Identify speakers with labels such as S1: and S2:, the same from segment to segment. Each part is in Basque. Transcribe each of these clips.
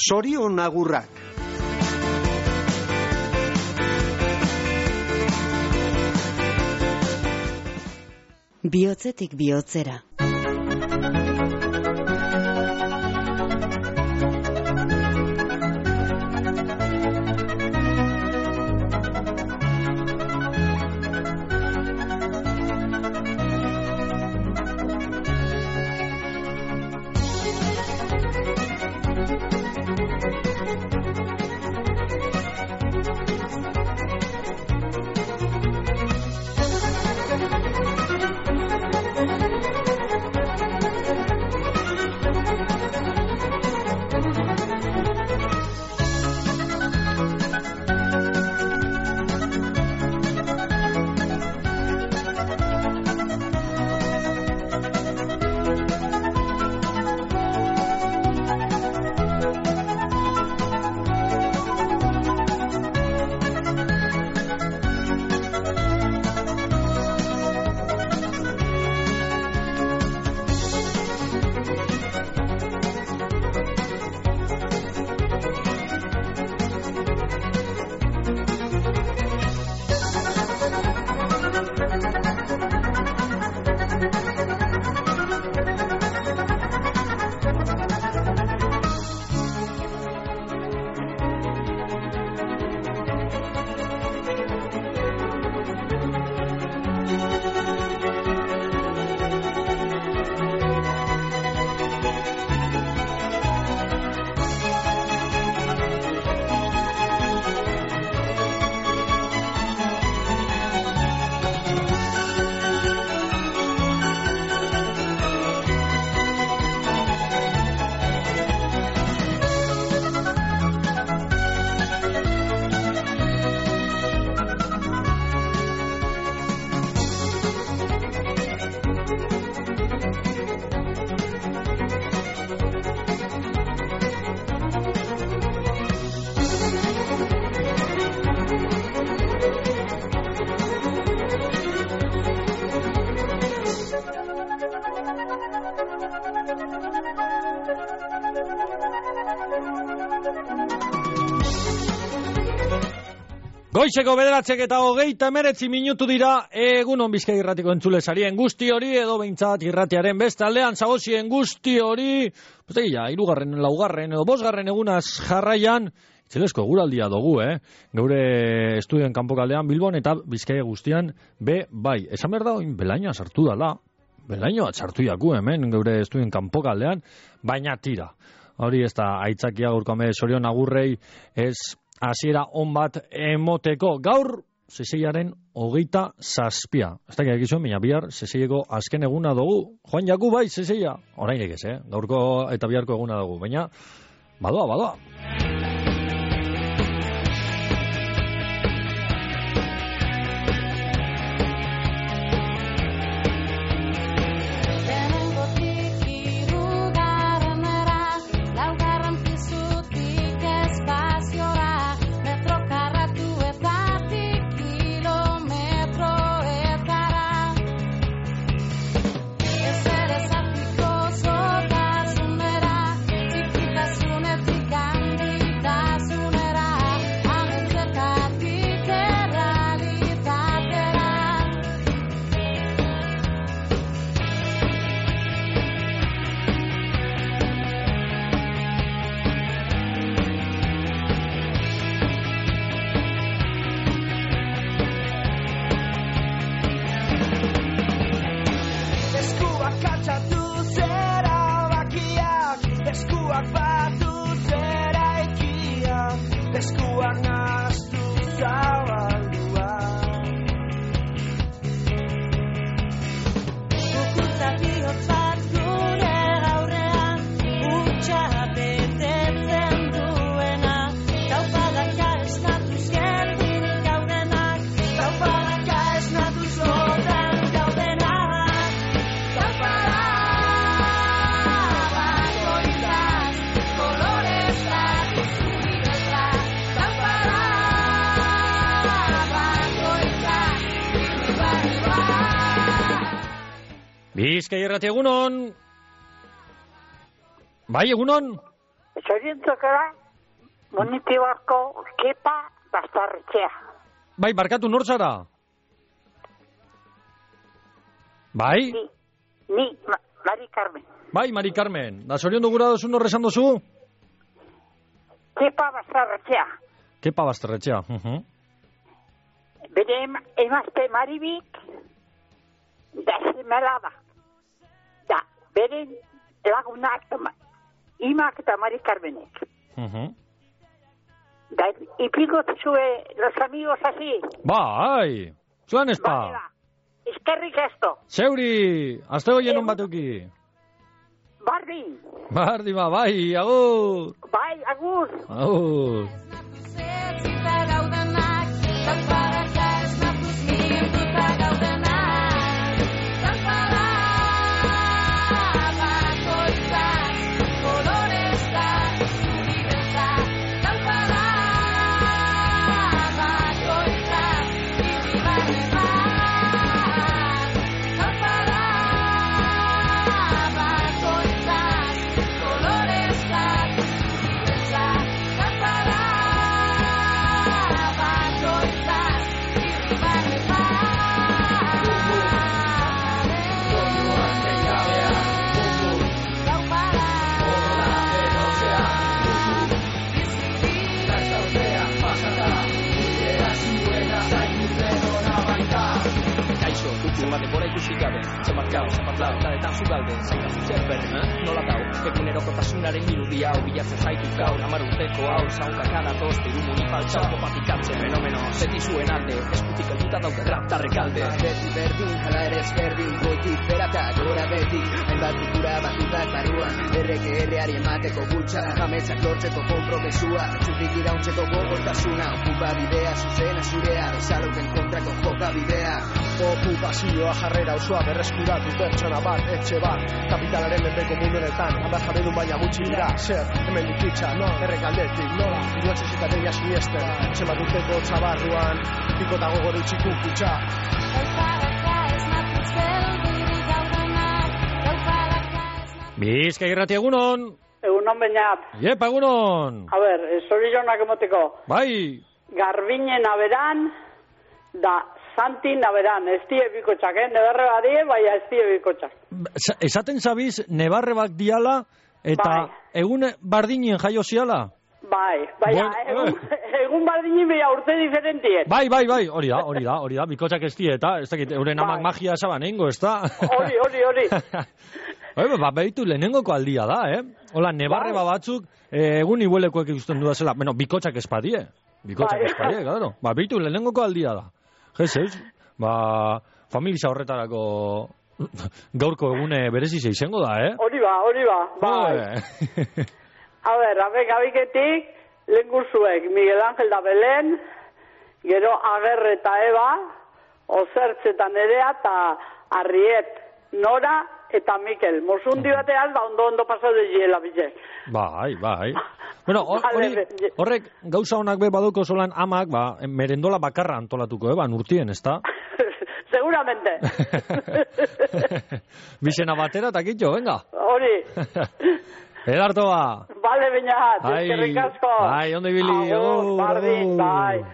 S1: Zorion agurrak.
S2: Bihotzetik bihotzera.
S3: Goizeko 9:29 minutu dira. Egunon Bizkaia Irratiko entzule sarien guzti hori, edo behintzat irratiaren beste aldean zagozien guzti hori, hirugarren, laugarren edo bosgarren egunaz jarraian, itzelezko eguraldia dugu, geure estudioen kanpokaldean Bilbon eta Bizkaia guztian bai. Esan behar da, belainoa sartu dala, belainoa sartu jaku hemen geure estudioen kanpokaldean, baina tira. Hori ez da aitzakia gaurko Zorion agurrei ez hasiera on bat emoteko. Gaur seseiaren 27. Ez da egizuen, baina bihar seseieko azken eguna dugu. Joan jaku bai seseia. Orainek ez, gaurko eta biharko eguna dugu. Baina, badoa. Bizkaia Irratia egunon. Bai, egunon.
S1: Zoriontzokera, Munitibarko Kepa Bastarretxea.
S3: Bai, barkatu nor zara? Bai?
S1: Ni Mari Carmen.
S3: Bai, Mari Carmen. Da zorion dugura dozu nor esan dozu?
S1: Kepa Bastarretxea.
S3: Kepa Bastarretxea.
S1: Bere emazte Maribik, da zemela da. Da, bere lagunak, imak eta Mari Carmenek. Da, ipiko zue los amigos así.
S3: Bai, zuan espa.
S1: Bai, eskerrik esto.
S3: Zeuri, azte goienon batuki.
S1: Bardin.
S3: Bardin, bai, agur.
S1: Bai, agur.
S3: Agur.
S2: Denbora ikusi gabe, zenbat gau, zenbat lau, ladetan zugalde, zain azutzen berren, nola dau, egunerokotasunaren irudia hau, bilatzen zaitu gaur, 10 urteko hau, zaunka kadatoz, peru munipaltza, kopatikatzen, fenomeno, zeti zuen alde, eskutik elduta dauke raptarrek alde.
S4: Beti berdin, hala ere ezberdin, goitik berata, gora betik, hainbat kultura batutak barruan, erreari emateko bultza, jametzak lortzeko konpromesua, txupik irauntzeko gogortasuna, okupa bidea, zuzena zurea, bezaloten kontrako joka bidea.
S5: Okupazioa jarrera osoa berreskuratu pertsona bat, etxe bat, kapitalaren menpeko mundu honetan, handar jabedun baina gutxi dira, zer, hemen dikitza, errekaldetik, nola, inotxezitateia siniesten, zenbat urteko txabarruan, pikota gogor utxiku kutsa.
S3: Bizka irrati egunon.
S1: Egunon bainat.
S3: Iepa egunon.
S1: A ber, zorionak emoteko.
S3: Bai.
S1: Garbinen aberan, da Santi naberan, ez die bikotxak, nebarre badie, bai ez die bikotxak.
S3: Esaten zabiz, nebarre bak diala, eta egun bardinen jaio ziala?
S1: Bai, egun bardinen beha urte diferentien.
S3: Bai, hori da, bikotxak ez die, eta ez dakit, euren amak magia esaban egingo, ez da?
S1: Hori.
S3: Behitu lehenengoko aldia da, Hola, nebarre batzuk, egun ibuelekoek ikusten dudazela, bikotxak espadie, claro. Behitu lehenengoko aldia da. Jesus, familia horretarako gaurko egune berezizia izango da,
S1: Hori ba, bai. A ber, abiketik, lehen gurzuek, Miguel Ángel da Belén, gero Ager eta Eba, Ozertz eta Nerea, eta Arriet, Nora eta Mikel. Mosundi batean, ondo pasau de giela, bizek.
S3: Bai. Bueno, horrek gauza honak be baduko solan amak, merendola bakarra antolatuko, urtien, ez da?
S1: Seguramente.
S3: Bizena batera eta kitxo, venga.
S1: Hori.
S3: Edarto ba.
S1: Bale, bainat, eskerrik asko.
S3: Bai, ondo ibili.
S1: Bardin, bai.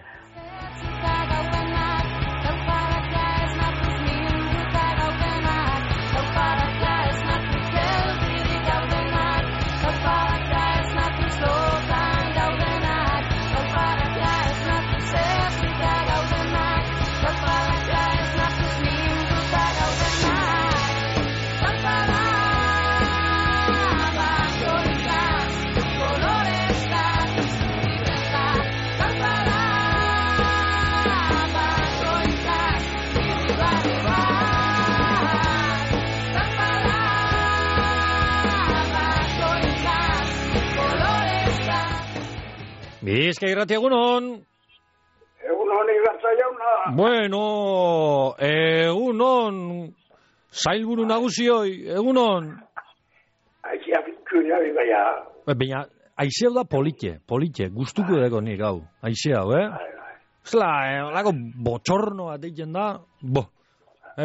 S3: Bizka irrati egunon.
S6: Egunon igartza jauna.
S3: Bueno, egunon. Zailburu nagusioi, egunon.
S6: Aizea fintzuna bibaia.
S3: Baina, aizea da politxe, gustuko dago nik hau. Aizea, Zela, lako botxorno bat eitzen da.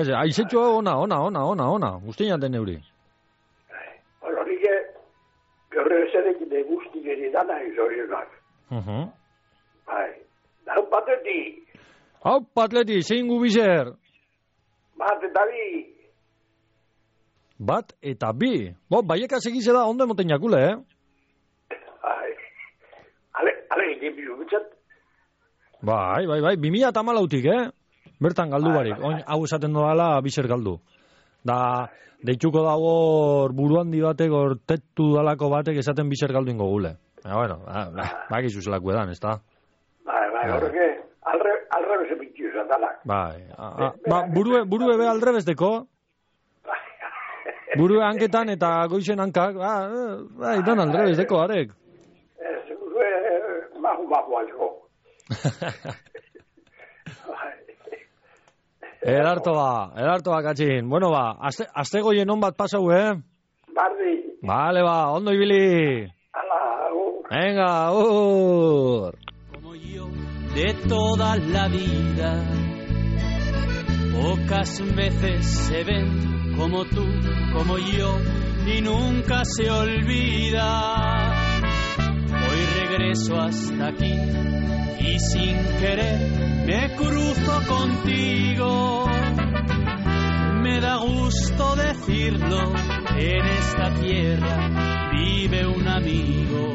S3: Aizetxoa ona. Guztien jaten euri.
S6: Hororik Horre ezerekin guztik eridana izorionak. Bai. Hau batetik.
S3: Hau patleti, zein gubizer?
S6: Bat eta bi.
S3: Bat eta bi. Baieka segize da, ondo emoten jakule,
S6: Bai. Ale egin bizu bitzat.
S3: Bai, 2014-tik, Bertan galdu barik. Oin, hau esaten doala, bizer galdu. Da, deitxuko dago buruandi batek, ortetu dalako batek esaten bizer galdu ingo gule. Bueno, baki zuzelako edan, ez da?
S6: Bai, horreke, alrebez epitio esan dalak.
S3: Bai, burue be aldrebez deko. Burue hanketan eta goizen hankak, bai, dan aldrebez deko, arek.
S6: Ez, burue, mahu asko.
S3: Edarto ba, katxin. Bueno ba, azte goien on bat pasau,
S6: Bardi.
S3: Vale ba, ondo ibili.
S6: Ala,
S3: Venga,
S2: Como yo, de toda la vida, pocas veces se ven como tú, como yo, y nunca se olvida. Hoy regreso hasta aquí y sin querer me cruzo contigo. Me da gusto decirlo, en esta tierra vive un amigo.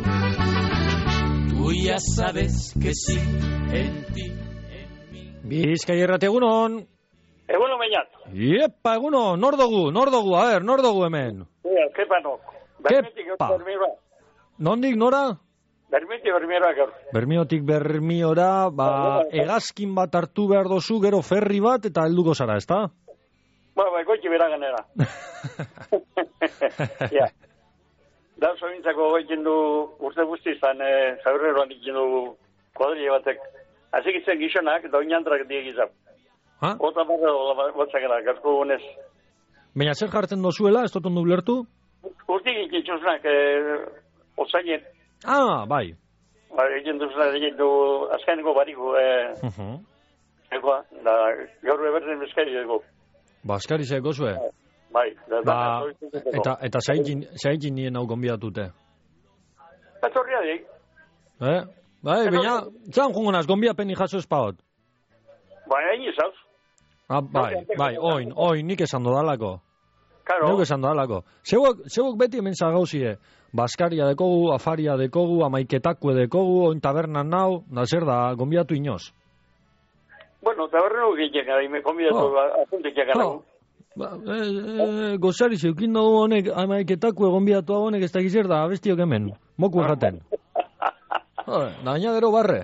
S2: Tú ya sabes que sí, en ti, en mí.
S3: Bizkai irrati egunon.
S7: Egunon bainat.
S3: Iepa, egunon, nordogu, a ver, nordogu hemen.
S7: Kepanok.
S3: Kepa. Nondik, nora? Bermiotik Bermiora, hegazkin bat hartu behar dozu, gero ferri bat, eta helduko zara, ez da?
S7: Goiti bera ganera. Ja. Da, sointzako goitzen du, urte guztizan, zaurreroan ditzen du kuadrile batek. Azikitzen gizonak, da oinantrak diegizap. Ota barra batzakera, gasko gunez.
S3: Baina zer jartzen dozuela, ez dut ondo ulertu?
S7: Urtik ikitzuzunak, otzainen.
S3: Bai.
S7: Egin du azkaineko bariku. Ekoa, da, gaur eberden bezkari dugu.
S3: Baskari zeko zue?
S7: Bai.
S3: Eta zaitin nien hau gonbiatute?
S7: Etorria dik.
S3: Bai, baina, zan jungonaz, gonbiapeni jaso espaot?
S7: Bai, hain izauz.
S3: Bai, oin, nik esan dodalako.
S7: Claro.
S3: Nik esan dodalako. Zeuok beti hemen zagauzie, Baskaria dekogu, afaria dekogu, amaiketakue dekogu, oin tabernan nau, da zer da, gonbiatu inoz?
S7: Bueno, tabernu gitxek gara, ime gonbiatu asuntikak gara.
S3: Gozari zeukin dugu honek, amaiketakue gonbiatu honek ez da gizer da, abestiok hemen, moku erraten. Da, baina gero barre.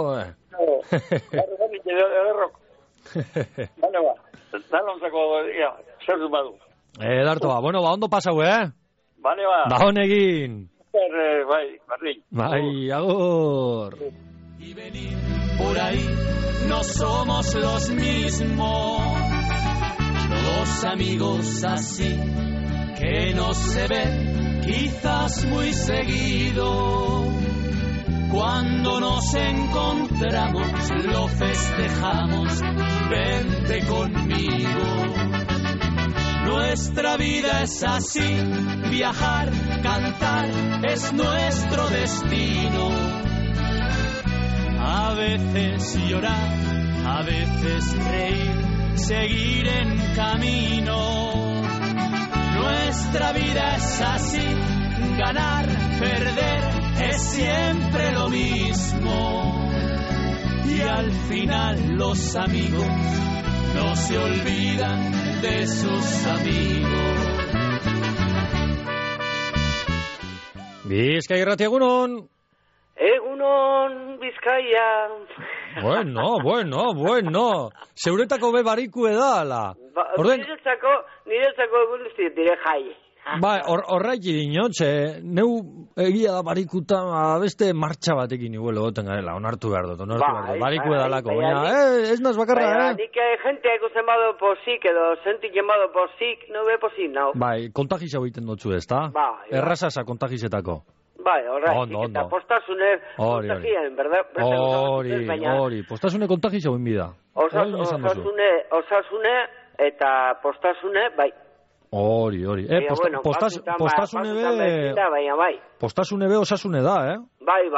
S7: Barre, ederrok. Bale ba, dalontzako, zer du badu.
S3: Darto ba, bueno, ondo pasau,
S7: Bale ba.
S3: Da honegin.
S7: Bai, barri.
S3: Bai, agur.
S2: Y venir por ahí, no somos los mismos. Dos amigos así, que no se ven quizás muy seguido. Cuando nos encontramos, lo festejamos, vente conmigo. Nuestra vida es así, viajar, cantar, es nuestro destino. A veces llorar, a veces reír, seguir en camino. Nuestra vida es así, ganar, perder, es siempre lo mismo. Y al final los amigos no se olvidan de sus amigos.
S3: Bizkai irrati egunon.
S1: Egunon, Bizkaia.
S3: Bueno. Zeuretako be bariku edala.
S1: Niretzako egun ez dire jai.
S3: Bai, horraiki dinotxe, neu egia da barikuta beste martxa batekin iguelo goten garela, onartu behar dut, bariku edalako, baina, ez naz bakarra,
S1: Nik gente ekusten bado posik, edo sentik jemado posik, no be posik, nau.
S3: Bai, kontagisa egiten dutzu ez, da?
S1: Bai.
S3: Errazasa kontagisetako.
S1: Bai, horreik, eta postasune kontagien, berda?
S3: Hori, postasune kontagisa egin bida.
S1: Osasune eta postasune, bai.
S3: Hori. Postasune be... Postasune be osasune da, eh?
S8: Bai.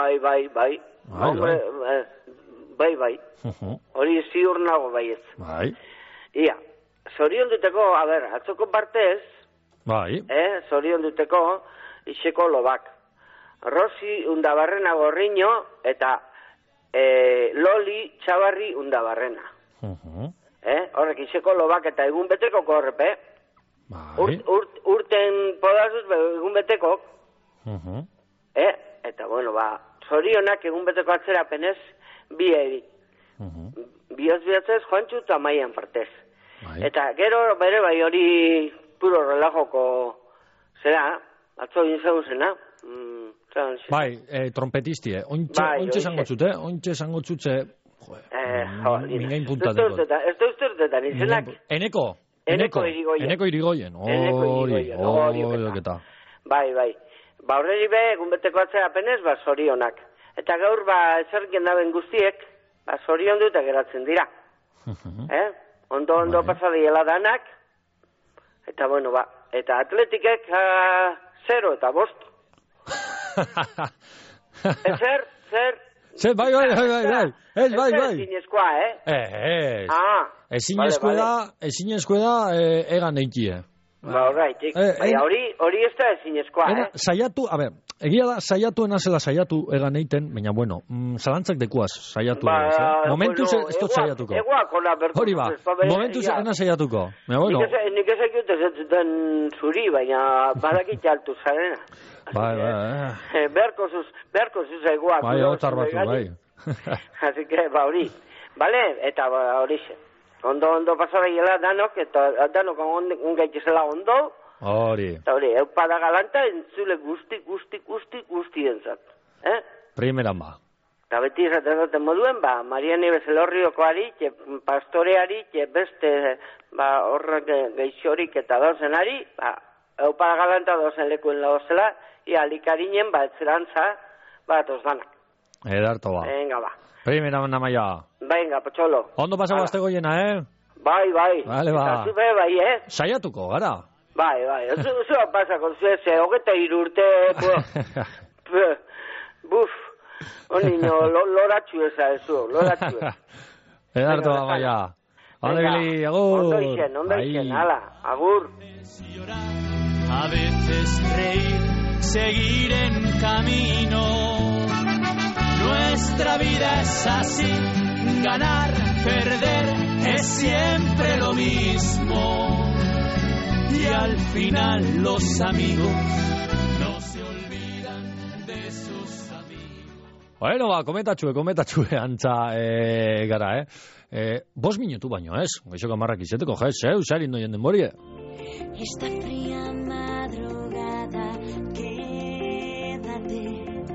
S8: Bai. Hori ziur nago baiez.
S3: Bai.
S8: Ia, zorion duteko, atzoko partez,
S3: bai.
S8: Zorion duteko, iseko lobak. Rosi undabarrena gorriño, eta Loli txabarri undabarrena. Horrek, iseko lobak eta egun beteko korrepe.
S3: Bai.
S8: Urten podazuz, egun beteko. Eta, bueno, zorionak egun beteko atzerapenez, bi eri. Bioz bihatzez, Juantxu eta Maian partez. Eta gero, bere bai hori puro relajoko zera, atzo gintzegu zena.
S3: Bai, trompetisti, ointxe zangotzut, ointxe zangotzut, mingain puntateko.
S8: Ez da ustertetan, izenak.
S3: Eneko irigoien. Hori. Bai. Horreri be, egun beteko atzera penez, zorionak. Eta gaur, ezerken daben guztiek, zorion dut geratzen dira. Ondo pasadiela danak, eta bueno, eta atletikek 0 eta 5. Zer? Bai. Ez bai.
S8: Ezinezkoa,
S3: Ezinezkoa da, egan eikie.
S8: Horraitik. Hori ez da ezinezkoa,
S3: Egia da, saiatu enazela saiatu egan eiten, baina bueno, zalantzak dekuaz saiatu. Momentuz ez dut saiatuko. Hori ba, momentuz ena saiatuko.
S8: Nik ezakit ez zuten zuri, baina badakit jaltu zarena.
S3: Bai.
S8: Beharko zuz eguak.
S3: Bai, otar batu, bai.
S8: Así que, hori. Bale, eta hori ze. Ondo pasabaiela danok, eta danok ungaitizela ondo.
S3: Hori.
S8: Eta hori, eupada galanta entzule guzti entzat.
S3: Primeran ba.
S8: Eta beti izaten duten moduen, Mariani Bezelorriokoari, pastoreari, beste horrek geixorik eta dozenari, eupada galanta dozen lekuen lauzela, ia alikarinen etzerantza tos danak.
S3: Edarto ba.
S8: Venga ba.
S3: Primeran namaia.
S8: Venga, potxolo.
S3: Ondo pasaba aztego llena,
S8: Bai.
S3: Vale, ba.
S8: Eta zube bai,
S3: Saiatuko, gara.
S8: Bai. Oso pasako zueze, hogeta irurte, buf, onino, loratxu eza ezu, loratxu.
S3: Edarto ba, maia. Ondo gili, agur.
S8: Ondo izen, hala, agur.
S9: A veces reír, seguir en camino. Nuestra vida es así, ganar, perder, es siempre lo mismo. Y al final los amigos no se olvidan de sus amigos.
S3: Bueno, komentatxue antza gara, 5 minutu baino, ez? Goizoko 10 izeteko, usarin doien denborie.
S10: Esta fría madrugada, quédate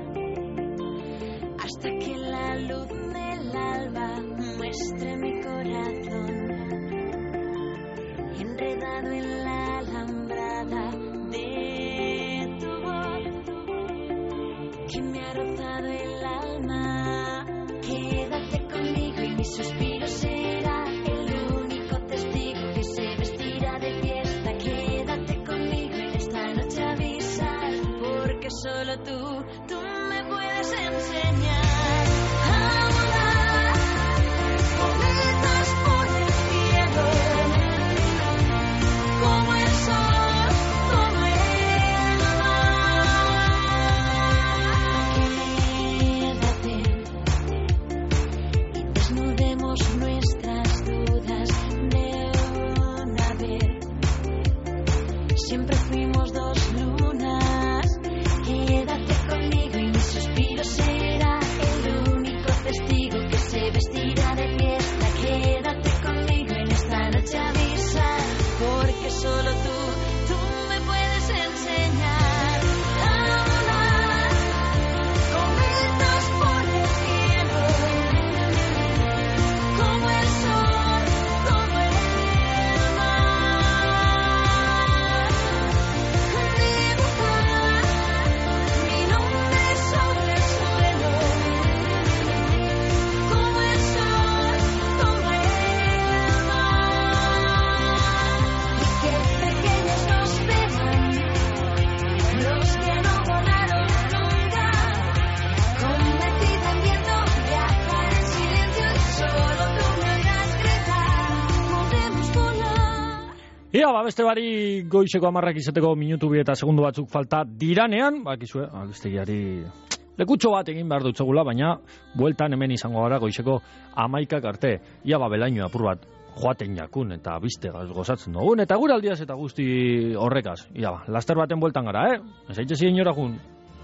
S10: hasta que la luz del alba muestre mi corazón enredado en la alambrada de tu voz que me ha rozado el alma. Quédate conmigo y mi suspiro será el único testigo que se vestirá de fiesta. Quédate conmigo en esta noche a avisar, porque solo tú me puedes enseñar a volar cometas por el cielo, como el sol, como el mar. Quédate y desnudemos nuestras dudas de una vez. Siempre fuimos dos lunas. Quédate conmigo y mi suspiro será el único testigo que se vestirá de fiesta. Quédate conmigo en esta noche a avisar, porque solo tú me puedes enseñar a volar cometas por el cielo, como el sol, como el mar.
S3: Ia, beste bari goizeko 10 izateko minutu bi eta segundu batzuk falta diranean, bakizue, albistegiari lekutxo bat egin behar dutzegula, baina bueltan hemen izango gara goizeko 11 arte. Ia, belaino apur bat joaten jakun eta biste gozatzen dugun, eta gure aldiaz eta guzti horrekaz. Ia, laster baten bueltan gara, Ez haitxe ziren jora jun.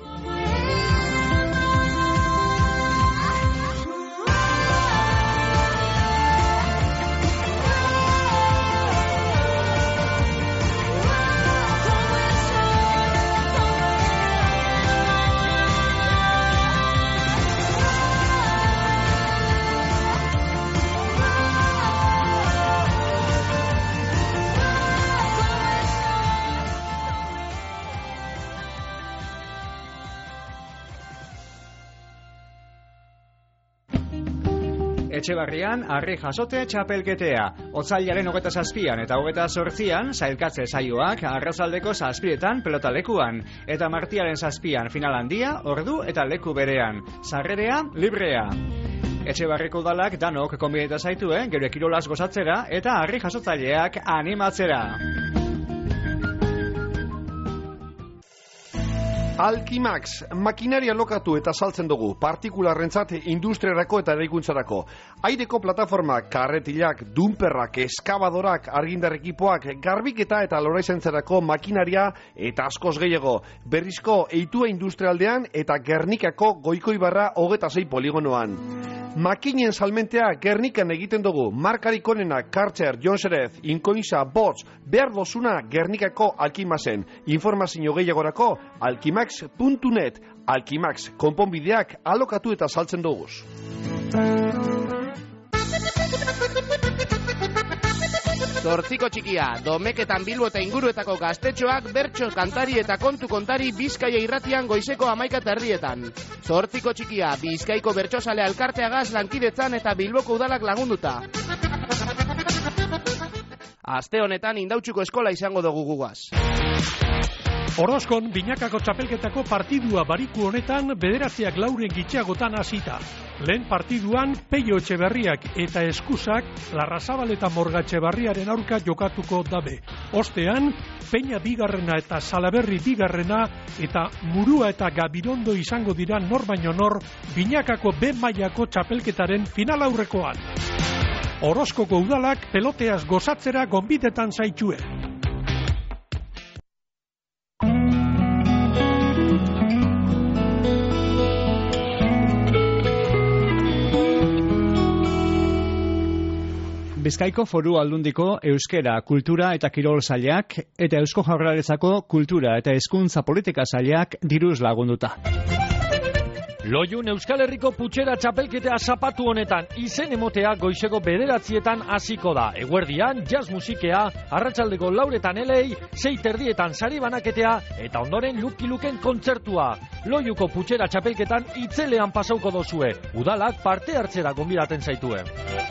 S11: Etxebarrian, arri jasote txapelketea. Otsailaren 27an eta 28an, sailkatze saioak arratsaldeko 7etan pelotalekuan. Eta martiaren 7an final handia, ordu eta leku berean. Sarrerea, librea. Etxebarriko udalak danok konbideta zaitue, gero kirolaz gozatzera eta arri jasotzaileak animatzera.
S12: Alkimax, makinaria lokatu eta saltzen dugu, partikularrentzat industriarako eta eraikuntzarako. Aireko plataformak, karretilak, dumperrak, eskabadorak, argindar ekipoak, garbiketa eta loraizentzarako makinaria eta askoz gehiago. Berrizko eitua industrialdean eta Gernikako Goikoibarra 26 poligonoan. Makinen salmentea Gernikan egiten dugu, markarik onena Karcher, Jonserez, Inkoinsa, Bots, behar dozuna Gernikako Alkimaxen. Informazio gehiagorako alkimax.net. Alkimax, konponbideak alokatu eta saltzen duguz.
S13: Zortziko txikia, Domeketan Bilbo eta inguruetako gaztetxoak bertso kantari eta kontu kontari Bizkaia irratian goizeko 11:00. Zortziko txikia, Bizkaiko bertsozale elkarteagaz lankidetzan eta Bilboko udalak lagunduta. Aste honetan Indautxuko eskola izango dugu gugaz.
S14: Orozkon binakako txapelketako partidua bariku honetan 9:04 gitxeagotan hasita. Lehen partiduan Peio Etxeberriak eta Eskusak Larrazabal eta Morga Etxeberriaren aurka jokatuko dabe. Ostean, Peña bigarrena eta Salaberri bigarrena eta Murua eta Gabirondo izango dira nor baino nor binakako B mailako txapelketaren final aurrekoan. Orozkoko udalak peloteaz gozatzera gonbidetan zaitue.
S11: Bizkaiko Foru Aldundiko Euskera, Kultura eta Kirol sailak eta Eusko Jaurlaritzako Kultura eta Hezkuntza Politika sailak diruz lagunduta.
S3: Loiun Euskal Herriko putxera txapelketea zapatu honetan izen emotea goizeko 9:00 hasiko da. Eguerdian, jazz musikea, arratsaldeko 4:00 elei, 6:30 sari banaketea eta ondoren luki-luken kontzertua. Loiuko putxera txapelketan itzelean pasauko dozue. Udalak parte hartzera gonbidaten zaitue.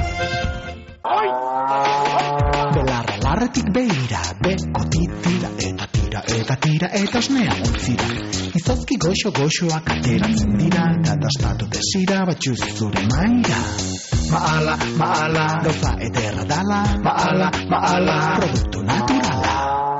S15: Belarra larretik beira, beko tira eta osnea utzira. Izozki goxoak ateratzen dira, eta daspatu desira batxuz zure maira. Maala, gauza ederra dala, maala, produktu naturala.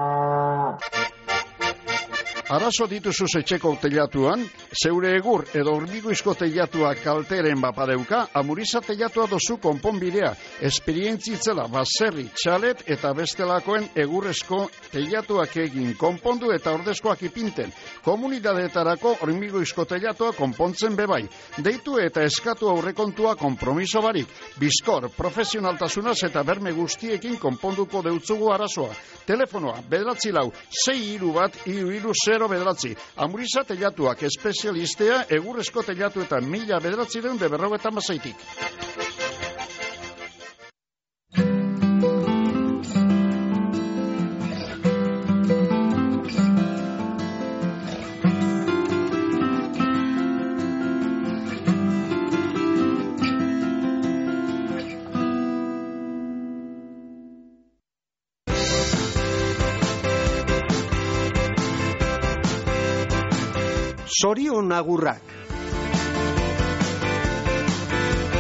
S16: Arazo dituzuz etxeko teilatuan, zeure egur edo hormigoizko teilatua kalteren bapadeuka, Amuriza teilatua dozu konponbidea, esperientzitzela baserri, txalet eta bestelakoen egurrezko teilatuak egin, konpondu eta ordezkoak ipinten. Komunidadeetarako hormigoizko teilatua konpontzen bebai. Deitu eta eskatu aurrekontua konpromiso barik. Bizkor, profesionaltasunaz eta berme guztiekin konponduko deutzugu arazoa. Telefonoa, 941-631-0 bederatzi. Amuriza teilatuak espezialistea egurrezko teilatuetan 1956.
S12: Zorion agurrak.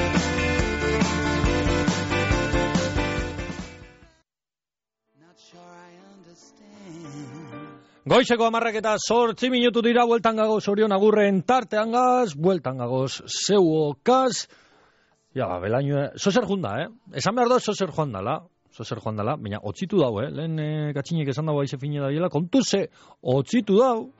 S17: Not sure
S3: Goizeko 10:08 minutu dira, bueltan gagoz Orion Agurren tartean gaz, bueltan gagoz zeuokaz. Ja, belaino, zozer junda, Esan behar da, zozer joan dala, baina otzitu dau, Lehen gatxinek esan dago aize fine da biela, kontu ze, otzitu dau.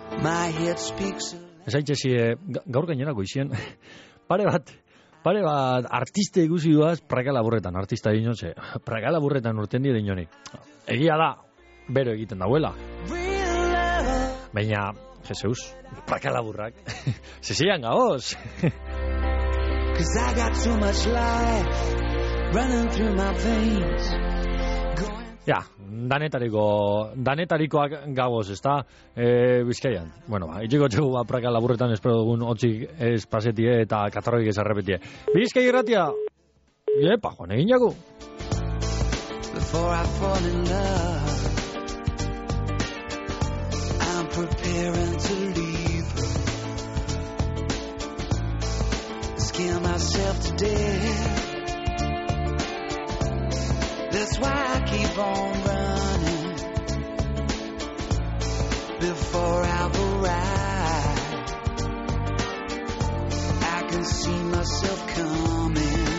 S3: Ez haitxezi, gaur gainerako izien, pare bat artiste ikusi duaz Praga Laburretan, artista dino, Praga Laburretan urten dire inonik. Egia da, bero egiten dauela. Baina, Jeseus, Praga Laburrak, zesian gaoz.
S9: Cause I got so much life running through my veins.
S3: Ja, danetarikoak gagoz, ezta? Bizkaian. Bueno, itxiko txegu Praga Laburretan espero dugun otzik ez pasetie eta katarroik ez arrepetie. Bizkai irratia! Epa, joan egin jago!
S9: Before I fall in love, I'm preparing to leave her. Scare myself to death. That's why I keep on running before I've arrived. I can see myself coming.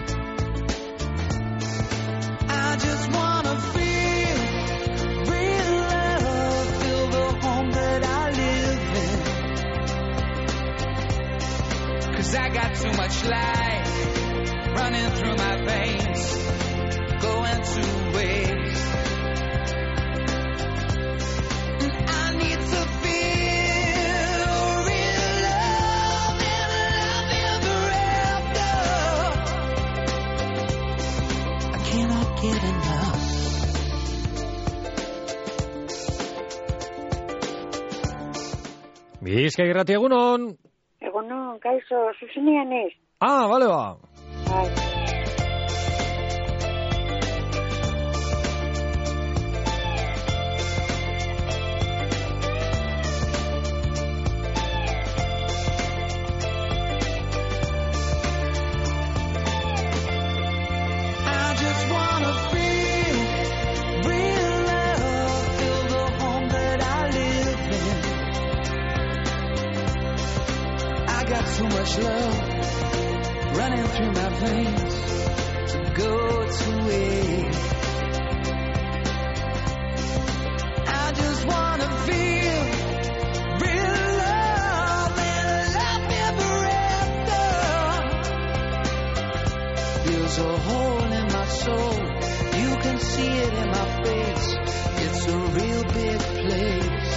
S9: I just wanna feel real love, feel the home that I live in. 'Cause I got too much life running through my veins, going to waste. And I need to feel real love and love ever after. I cannot get enough.
S3: Bizkai irratia egunon.
S17: Egunon, kaixo, zuzenean ez.
S3: Bale ba.
S17: Bai.
S9: So much love running through my veins to go to waste. I just wanna feel real love and love ever after. There's a hole in my soul, you can see it in my face. It's a real big place.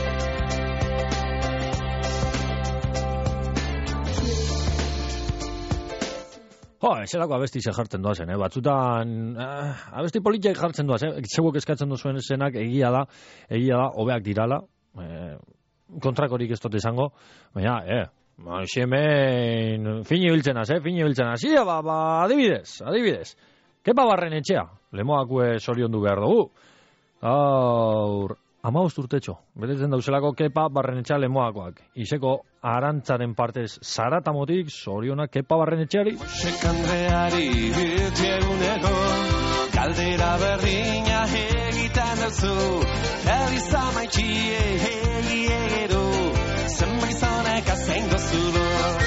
S3: Eselako abesti ze jartzen doazen, batzutan abesti politiak jartzen doazen, zeuok eskatzen duzuen zenak egia da, hobeak dirala, kontrakorik ez dut izango, baina, hemen fini biltzenaz, ia, adibidez, Kepa Barrenetxea, Lemoakue zoriondu behar dugu, gaur, 15 urtetxo, betetzen dauzelako Kepa Barrenetxea Lemoakoak. Iseko arantzaren partez zaratamotik zorionak Kepa Barrenetxeari.
S9: Sekandreari bitieguneko kaldera berdina egiten duzu. Eliza maitxie egiegero zenbaizonek azein dozulo.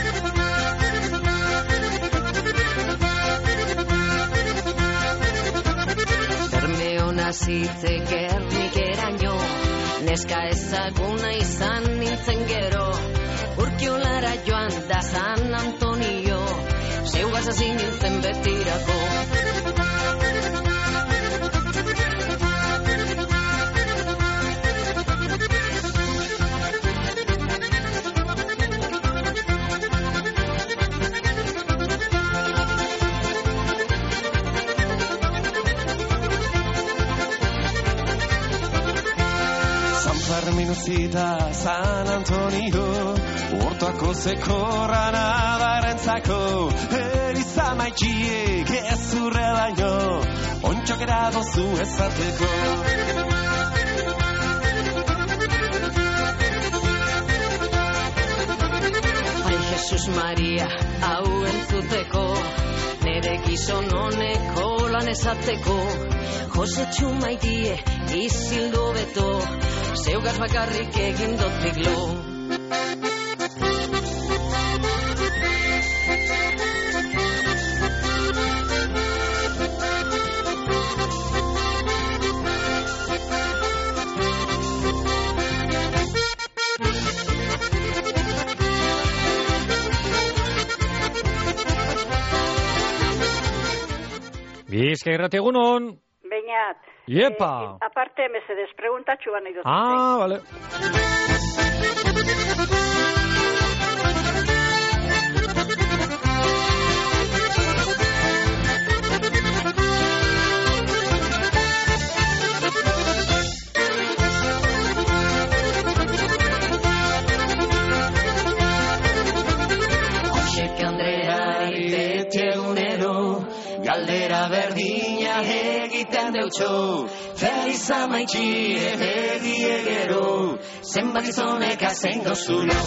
S18: Zitze gernik eraino, neska ezaguna izan nintzen gero, Urkiolara joan da San Antonio, zeugaz hasi nintzen betirako.
S9: Minuzita San Antonio, urtuako zekorra nadarentzako, eriza maitxiek ezurre baino, ontxokera dozu ezateko.
S18: Ai, Jesus Maria, hau entzuteko, nere gizon honeko lan esateko, Jose Txumaitie, izildo beto, zeu Zuregaz bakarrik egin dotik lo.
S3: Bizkai Irrati egunon.
S17: Beñat.
S3: Iepa.
S17: Aparte, mesedes, preguntatxu bana iduz.
S3: Vale.
S18: Oxeke Andreari beti egunero galdera berdina egiten deutxo, feliz amaitxi egiegero, zenbat gizonek azein dozulo.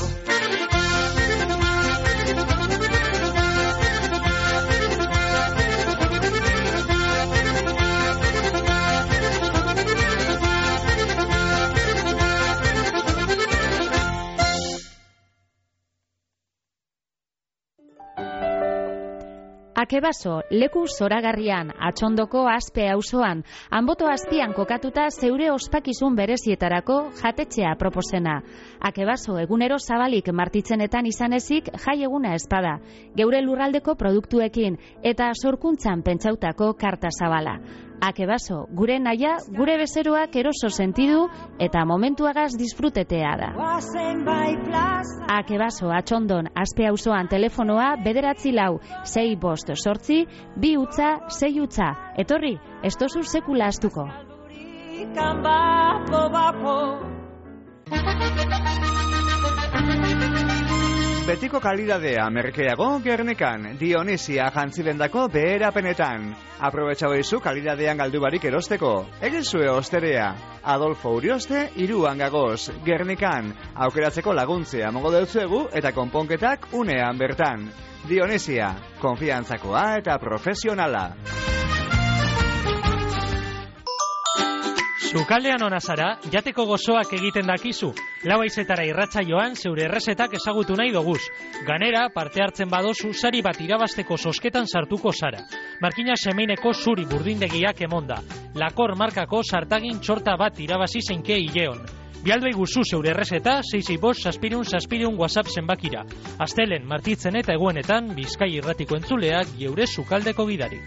S19: Akebaso, leku zoragarrian, Atxondoko Azpe auzoan, Anboto azpian kokatuta zeure ospakizun berezietarako jatetxea proposena. Akebaso egunero zabalik martitzenetan izanezik jai eguna espada, geure lurraldeko produktuekin eta sorkuntzan pentsautako karta zabala. Akebaso, gure naia, gure bezeroak eroso sentidu eta momentuagaz disfrutetea da. Akebaso, Atxondon, Azpe auzoan telefonoa 945-658-2-6. Etorri, ez dozu sekula astuko.
S11: Betiko kalidadea merkeago Gernikan, Dionisia jantzilendako beherapenetan. Aprobetxau izu kalidadean galdu barik erosteko. Egizue osterea. Adolfo Urioste, 3 gagoz. Gernikan, aukeratzeko laguntzea mongo deutzuegu eta konponketak unean bertan. Dionisia, konfiantzakoa eta profesionala.
S14: Sukaldean ona zara, jateko gozoak egiten dakizu. 4 irratsaioan zeure errezetak ezagutu nahi doguz. Ganera, parte hartzen badozu sari bat irabasteko sosketan sartuko zara. Markina semeineko zuri burdindegiak emonda. Lakor markako sartagin txorta bat irabazi zeinke hileon. Bialdo iguzu zeure errezeta 665-6pirun WhatsApp zenbakira. Astelen, martitzen eta eguenetan, Bizkai Irratiko entzuleak geure sukaldeko gidari.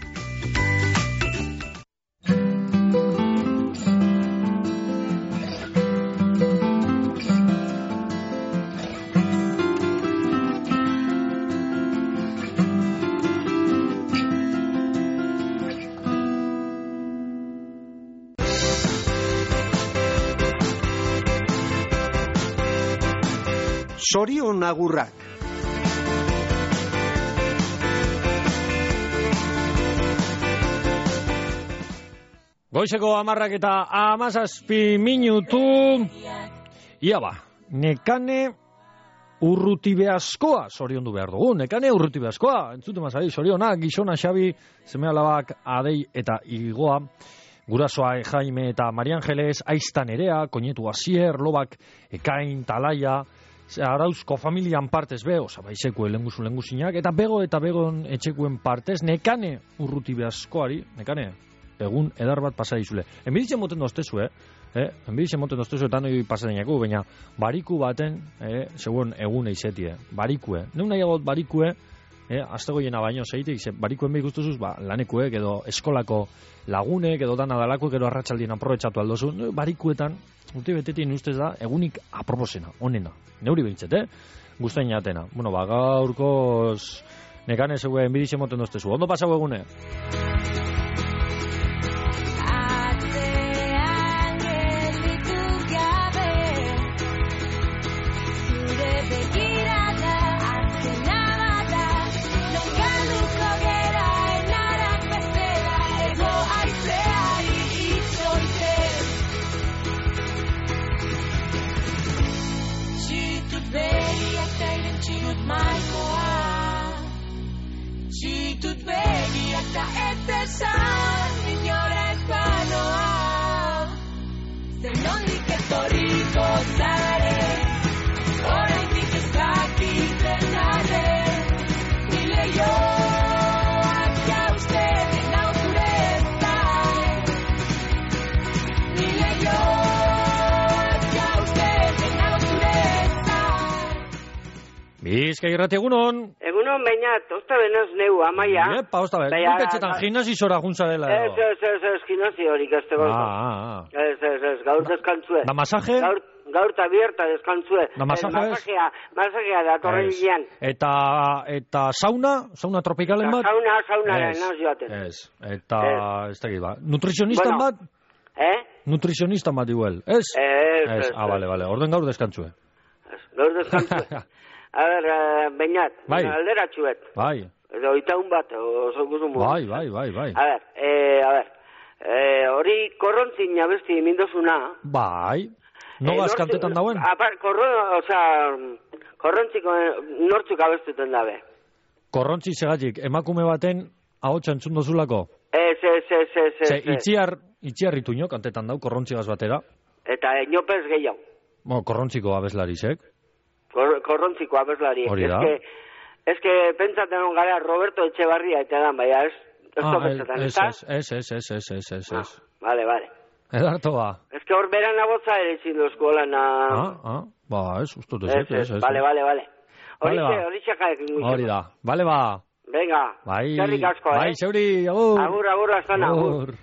S12: Zorion agurrak.
S3: Goizeko 10 eta 17 minutu. Ia ba, Nekane Urrutibeaskoa zoriondu behar dugu. Nekane Urrutibeaskoa. Entzute mazari, zorionak, gizona Xabi, seme-alabak Adei eta Igoa. Gurasoa Jaime eta Maria Angeles, Aizta Nerea, Koñetu Asier, Lobak Ekain, Talaia, Arauzko familian partez be, oza, baizeko lenguzinak, eta begon etxekuen partez, Nekane Urrutibeaskoari, Nekane, egun edar bat pasa dizule. Enbiditzen moten doztezu, enbiditzen moten doztezu, eta noi pasadenako, baina bariku baten, segun egun eizetie, barikue. Neun nahiagot barikue, astegoiena baino zeitik, barikuen behik ustuzuz, lanekuek edo eskolako lagunek edo dana dalakuek edo arratsaldien aprobetxatu aldozu, barikuetan, urte betetin ustez da, egunik aproposena, onena. Neuri behintzet, guztain jatena. Bueno, gaurkoz Nekane zegoen enbiditzen moten doztezu. Ondo pasau egune?
S10: Ditut begiak eta etesan inorek banoa. Zer nondik etorriko
S3: Bizkai irrati egunon.
S8: Egunon, bainat, osta benaz neu, amaia.
S3: Epa, osta ben. Guketxetan gimnasi zora juntza dela.
S8: Ez, gimnasi horik ez tego. Ez, gaur deskantzue.
S3: Da masaje?
S8: Gaur eta bierta deskantzue.
S3: Da masaje ez?
S8: Masajea da torre gilean.
S3: Eta sauna tropikalen bat?
S8: Sauna, nauz joaten.
S3: Ez, eta ez da ba. Nutrizionistan bat? Nutrizionistan bat igual, ez? Ez. Bale, orden gaur deskantzue.
S8: Gaur deskantzue. A ber, bainat, alderatxuet.
S3: Bai.
S8: Edo itaun bat, oso guzun mu.
S3: Bai.
S8: A ber, hori korrontzin abesti mindozuna.
S3: Bai. Nogaz kantetan dauen?
S8: Korrontziko nortzuk abestuten dabe.
S3: Korrontzi segatik, emakume baten ahotsa entzun dozulako?
S8: Ez.
S3: Itziar ituño kantetan dau, korrontzigaz batera.
S8: Eta inopez gehiago.
S3: Korrontziko abeslarizek.
S8: Korrontziko abeslari.
S3: Hori da.
S8: Ez que pentsaten gara Roberto Etxebarria eta dan, baina ez?
S3: Ez.
S8: Vale.
S3: Edarto ba.
S8: Ez que hor beran agotza ere zindu eskuolan.
S3: Ba, ez, ustut ez.
S8: Vale. Horixe jaekin guizu.
S3: Hori da. Vale ba.
S8: Venga.
S3: Bai.
S8: Zerrik asko,
S3: Bai, zeuri, agur.
S8: Agur, azan agur.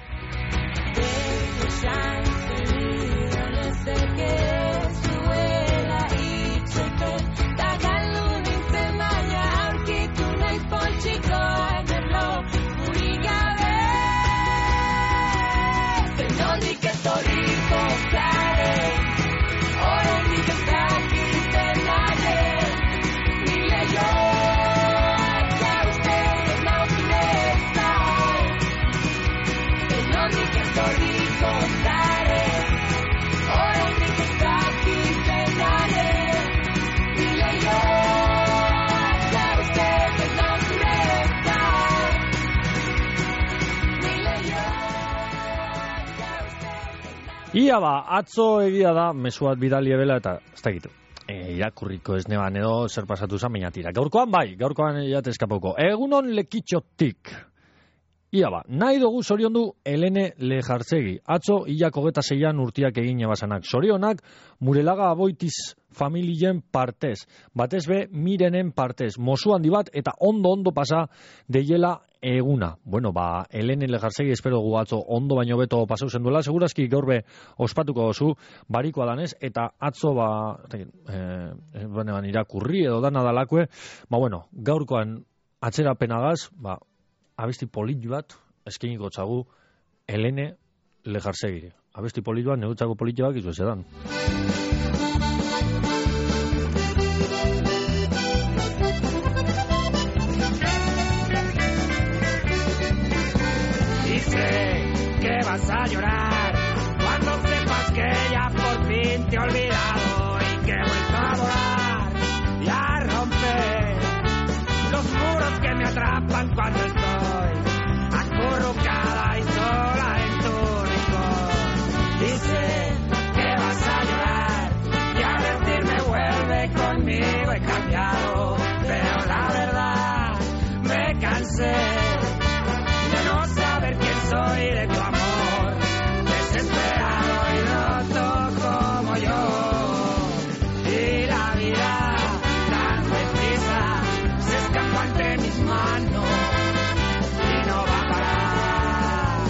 S3: Ia ba, atzo egia da, mesuat bidali ebela eta ez da gitu. Irakurriko ez neban edo zer pasatu zan baina tira. Gaurkoan jate eskapoko. Egunon Lekitxotik. Ia ba, nahi dugu zoriondu Helene Lejartzegi. Atzo hilako 26an urtiak egin ebasanak. Zorionak Murelaga Aboitiz familien partez. Batez be, Mirenen partez. Mosu handi bat eta ondo pasa deiela eguna. Bueno, ba, Helene Lejartzegi espero gu atzo ondo baino beto pasau zen duela. Segurazki gaur be ospatuko oso barikoa danez. Eta atzo ba, irakurri edo dana dalakue. Ba, bueno, gaurkoan atzerapenagaz, ba, abesti polit bat eskeniko txagu Helene Lejartzegi. Abesti polit bat, negutzako polit bat izu ezedan.
S18: Vas a llorar cuando sepas que ya por fin te he olvidado y que he vuelto a volar y a romper los muros que me atrapan cuando estoy acurrucada y sola en tu rincón. Dice que vas a llorar y a decirme vuelve conmigo, he cambiado, pero la verdad me cansé de no saber quién soy, de tu amor. Desesperado y roto como yo, y la vida tan deprisa se escapa ante mis manos y no va a parar.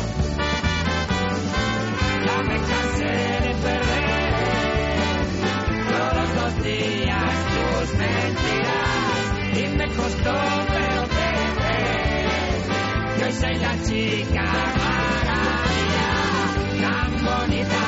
S18: Ya me cansé de perder todos los días tus mentiras y me costó pero te crees que hoy soy la chica maravilla. Tan bonita,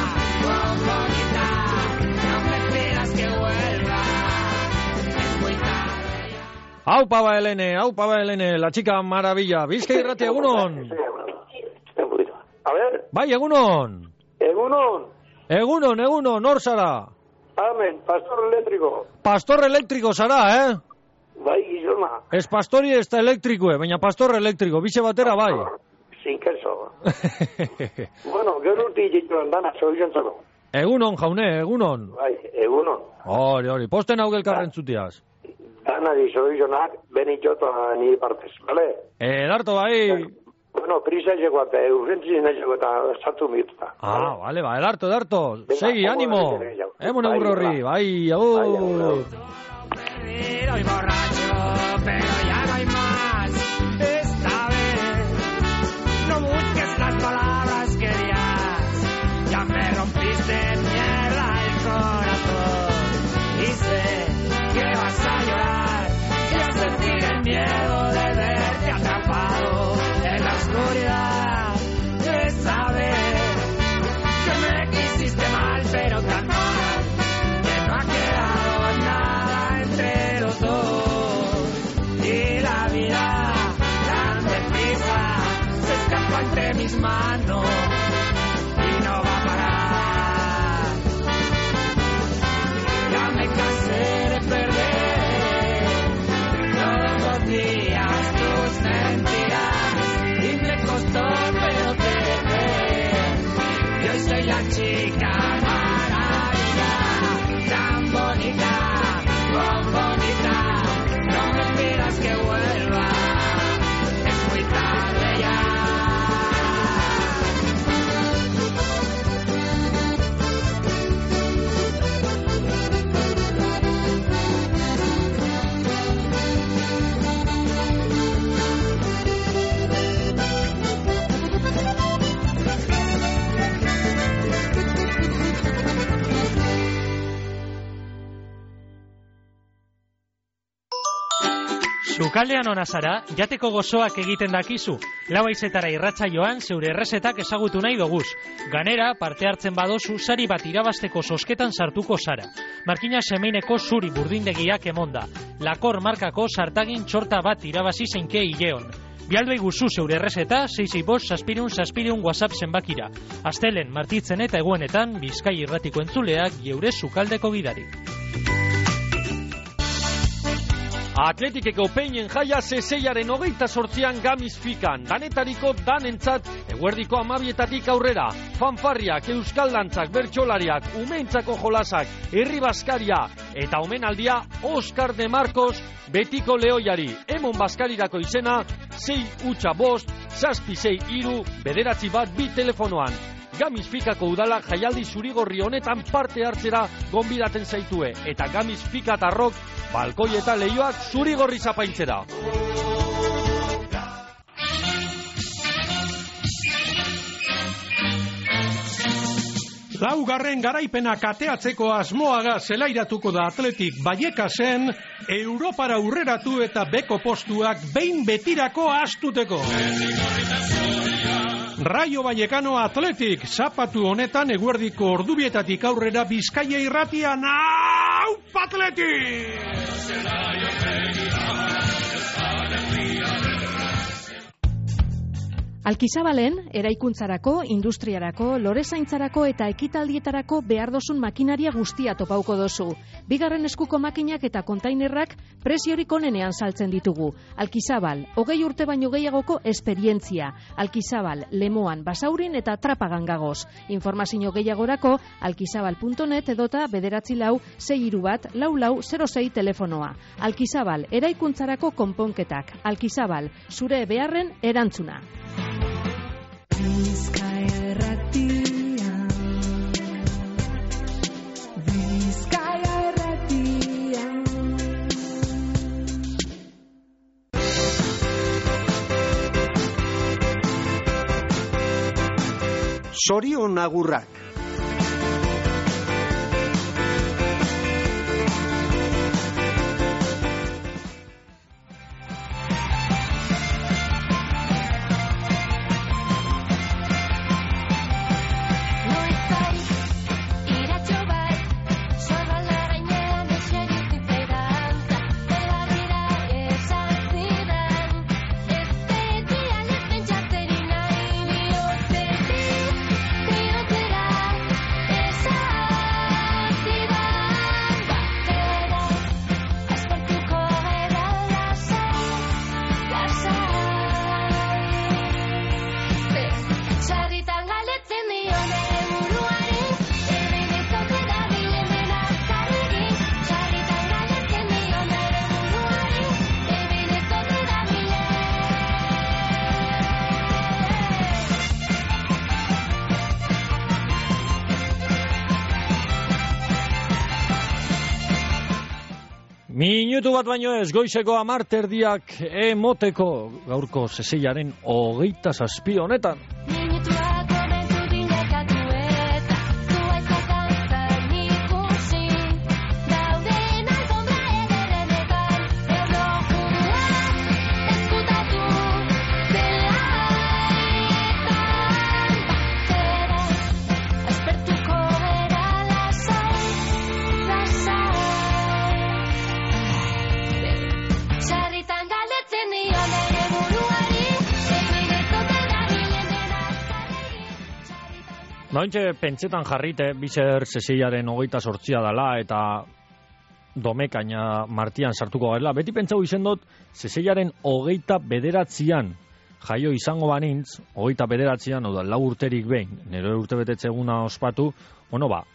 S18: no me pidas que vuelva, es muy tarde ya.
S3: Aupa ba Helene, la chica maravilla. Bizkai irrati, egunon.
S6: A ver.
S3: Bai, egunon. Egunon, nor zara?
S6: Amen, pastor eléctrico.
S3: Pastor eléctrico zara,
S6: Bai, gizona.
S3: Ez pastori ez da elektrikoe, baina pastor eléctrico, bize batera bai.
S6: Sin queso. Bueno, gero urti jituen dana, zoizentzako.
S3: Egunon, jaune, egunon.
S6: Bai, egunon.
S3: Hori, posten hau gelkarren zutiaz.
S6: Dana di zoizenak, benitxoto nire partez, bale?
S3: Darto bai.
S6: Bueno, prisa llegó eta urgentzien llegó eta sartu mituta.
S3: Vale, ba, edarto. Segi, animo. Emon eurorri, bai, agur.
S18: Perdido y borracho, pero ya no hay más. Esta vez no busques las palabras que digas. Ya me rompiste en mierda el corazón. Y sé que vas a llorar y a sentir el miedo de verte atrapado en la oscuridad. De saber que me quisiste mal, pero tan mal que no ha quedado nada entre los dos. Y la vida tan deprisa se escapa entre mis manos y no va a parar. Ya me cansé de perder todos los días tus mentiras y me costó, pero te dejé. Y hoy soy la chica maravilla, tan bonita, muy bonita. No me pidas que vuelva, es muy tarde ya.
S20: Sukaldean ona zara, jateko gozoak egiten dakizu. Lau haizetara irratsaioan zeure errezetak ezagutu nahi doguz. Ganera, parte hartzen badozu, sari bat irabasteko sosketan sartuko zara. Markina semeineko zuri burdindegiak emonda. Lakor markako sartagin txorta bat irabazi zeinke hileon. Bialdu guzu zeure errezeta, 665-6pirun WhatsApp zenbakira. Astelen, martitzen eta eguenetan, Bizkai irratiko entzuleak geure sukaldeko gidari.
S3: Atletikeko peinen jaia zezeiaren 28an Gamizfikan, danetariko danentzat, eguerdiko 12etatik aurrera, fanfarriak, euskal dantzak, bertsolariak, umeentzako jolasak, herri baskaria, eta omenaldia Oscar de Marcos betiko lehoiari, emon baskarirako izena, 685-663-9 telefonoan. Gamizfikako udalak jaialdi zurigorri honetan parte hartzera gonbidaten zaitue, eta Gamizfikatarrok balkoi eta leioak zurigorri zapaintzera.
S14: Laugarren garaipena kateatzeko asmoaga zelairatuko da Atletik Vallecasen, Europara urreratu eta beko postuak behin betirako astuteko. Rayo Vallecano Atletik zapatu honetan eguerdiko ordubietatik aurrera Bizkaia irratian. Aupa Atletik!
S21: Alkizabalen, eraikuntzarako, industriarako, lorezaintzarako eta ekitaldietarako behar dozun makinaria guztia topauko dozu. Bigarren eskuko makinak eta kontainerrak preziorik onenean saltzen ditugu. Alkizabal, 20 urte baino gehiagoko esperientzia. Alkizabal, Lemoan, Basaurin eta Trapagan gagoz. Informazio gehiagorako alkizabal.net edota 9-631-4406 telefonoa. Alkizabal, eraikuntzarako konponketak. Alkizabal, zure beharren erantzuna.
S9: Bizkaia erratia, Bizkaia erratia.
S22: Zorion agurrak.
S3: Minutu bat baino ez, goizeko 10 erdiak emoteko gaurko seseiaren 27 honetan. Nointxe pentsetan jarrite, bizer seseiaren 28 dela eta domekaina martian sartuko garela. Beti pentsau izen dut, seseiaren 29an jaio izango banintz, 29an, oda, 4 urterik behin, nire urte betetze eguna ospatu, bueno ba,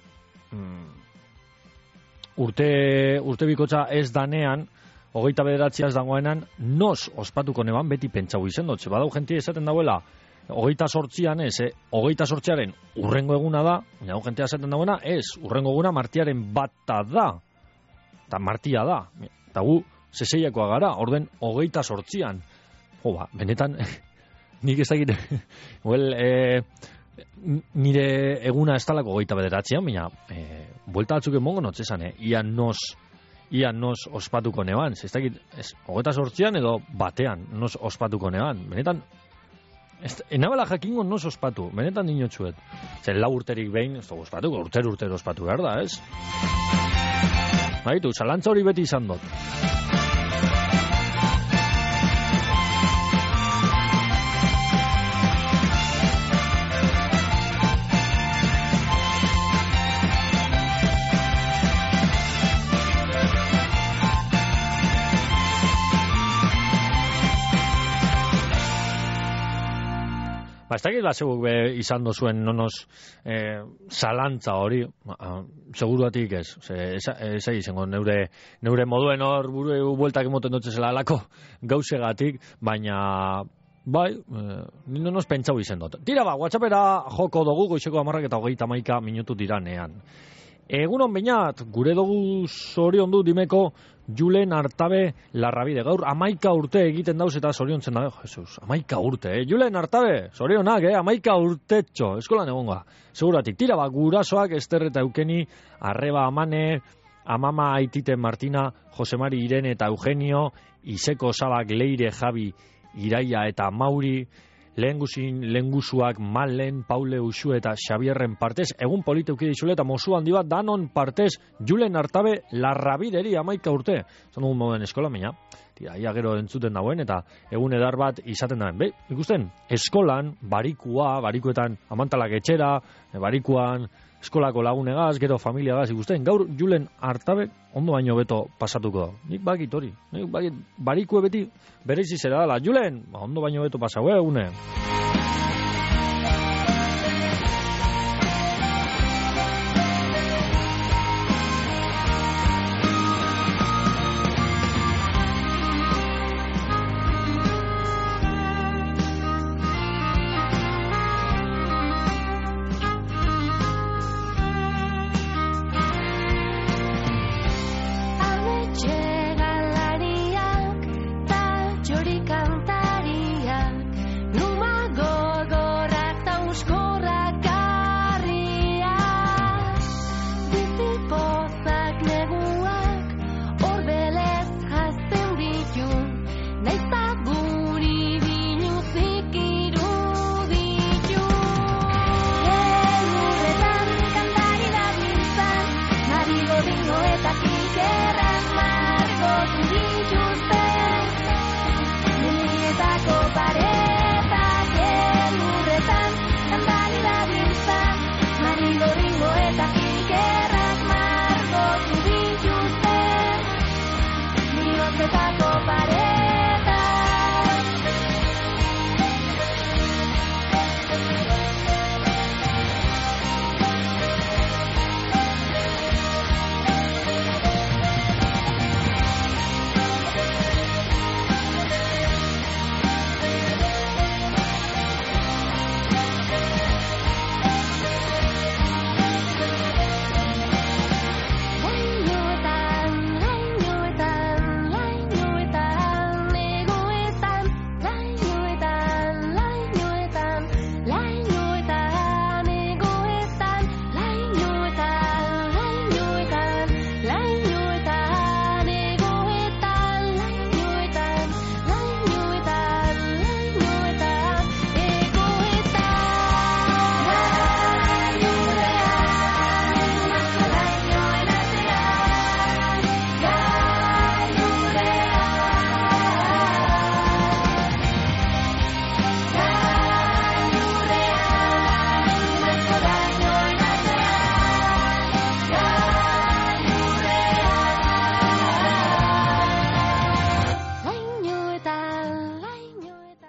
S3: urte bikotza ez danean, 29 ez dagoenan, nos ospatuko neban beti pentsau izen dut, badau jentia esaten dauela, 28an ez, 28aren urrengo eguna da, baina jentea esaten dagoena, ez, urrengo eguna martiaren bata da, eta martia da, eta gu seseiakoa gara, orden 28an, benetan, nik ez dakit, nire eguna ez talako 29an, baina, buelta batzuk emongo notzesan, ia nos ospatuko neban, ez dakit, 28an edo batean nos ospatuko neban, benetan, enabela jakingo nos ospatu, benetan dinotxuet. Zer 4 urterik behin, ez dugu ospatuko, urtero ospatu behar da, ez? Baitu, zalantza hori beti izan dut. Ez dakit seguk izan dozuen nonos zalantza hori, seguruatik ez. Ez izango neure moduen hor buru bueltak emoten dutze zela alako gauzegatik, baina bai, nonos pentsau izan dut. Tira ba, WhatsAppera joko dugu goizeko 10:31 minutu diranean. Egunon bainat, gure dugu zorion du dimeko Julen Artabe Larrabide. Gaur 11 urte egiten dauz eta zoriontzen da, Jesus, 11 urte, Julen Artabe, zorionak, 11 urtetxo, eskolan egongoa. Seguratik, tira ba, gurasoak Ester eta Eukeni, Arreba Amane, Amama Aitite Martina, Josemari Irene eta Eugenio, Iseko Sabak Leire Javi Iraia eta Mauri, lehengusuak Malen, Paule Uxu eta Xabierren partez, egun politeuki dizule eta mozu handi bat danon partez Julen Artabe Larrabideri 11 urte. Zan dugun moden eskola, baina, ia gero entzuten dagoen eta egun edar bat izaten dauen. Ikusten, eskolan, barikuetan amantalak etxera, barikuan, eskolako lagunegaz, gero familiagaz ikusten. Gaur Julen Artabe ondo baino beto pasatuko da. Nik bakit hori. Nik bakit barikue beti bereizi zera dela. Julen, ondo baino beto pasau, egune.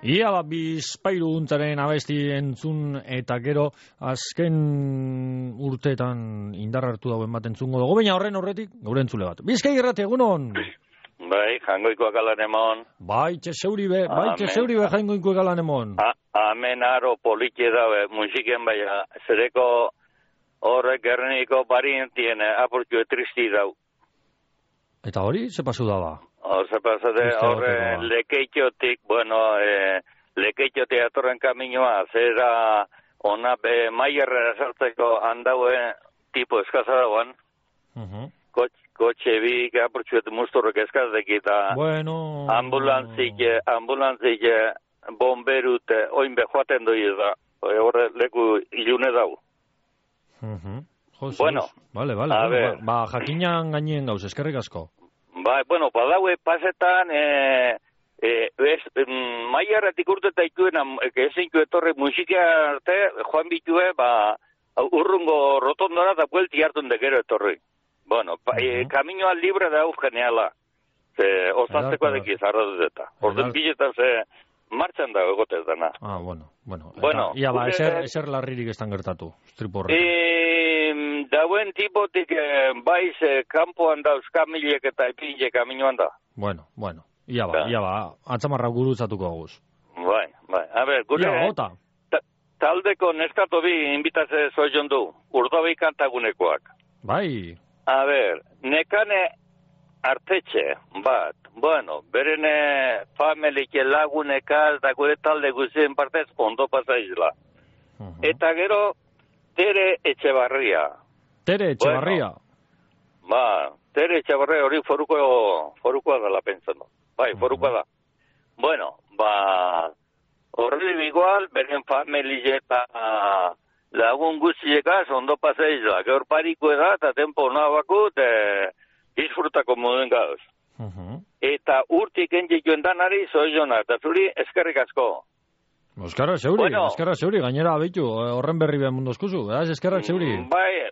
S3: Ia bizpairu untaren abesti entzun eta gero azken urteetan indar hartu dauen bat entzungo dugu, baina horren horretik gaur entzule bat. Bizkai Irrati, egunon?
S4: Bai, jangoikoak alan emon.
S3: Bai, txeseuri be jangoikoak alan emon.
S4: Amen aro politxe daue, musiken baina, zereko horrek Gerniko barintien apurtxue tristi dau.
S3: Eta hori, ze pasu daba?
S4: Ze pasu de horre lekeitxotik, lekeitxotik atorren kaminoa, zera ona maierra saltzeko handaue tipo eskaza dauan. Kotxe bi apurtxuet musturrek eskazek eta ambulantzik bomberut oinbe joaten doi da. Horre leku ilune dau.
S3: Bueno, vale. Ba, jakinan gainien gauz, eskerrik asko.
S4: Ba, bueno, badaue pasetan, maierratik urteta ikuena, ezeinku etorre musikia arte, joan bitue, ba, urrungo rotondora da buelti hartun de gero etorri. Bueno, kaminoa libre dau geniala. Ostantzeko adekiz arraduz eta. Orden biletan martxan dago egotez dana.
S3: Bueno. Ia ba, eser larririk estan gertatu, striporrek.
S4: Dauen tipotik baiz kampoan dauz kamilek eta epilek kaminoan da.
S3: Bueno. Ia ba, atzamarra gurutzatuko guz.
S4: Bai. A ber, gure taldeko neskato bi inbitaze zoion du, urdobi kantagunekoak.
S3: Bai.
S4: A ber, nekane artetxe, bat, bueno, berene familike lagunekaz da gure talde guzien partez ondo pasa izla. Eta gero, Tere Etxebarria.
S3: Tere Etxebarria?
S4: Bueno, Tere Etxebarria hori forukoa da la pentsando. Bai, forukoa da. Bueno, horri igual, beren familie eta lagun guztiekaz ondo pasa izla. Gaur pariko da, eta tempo nabako, disfrutako moduen gauz. Eta urtik entzituen danari zoizona, eta zuri eskerrik asko.
S3: Eskerrak zeuri, gainera abitu, horren berri behar mundozkuzu, eskerrak zeuri.
S4: Bai,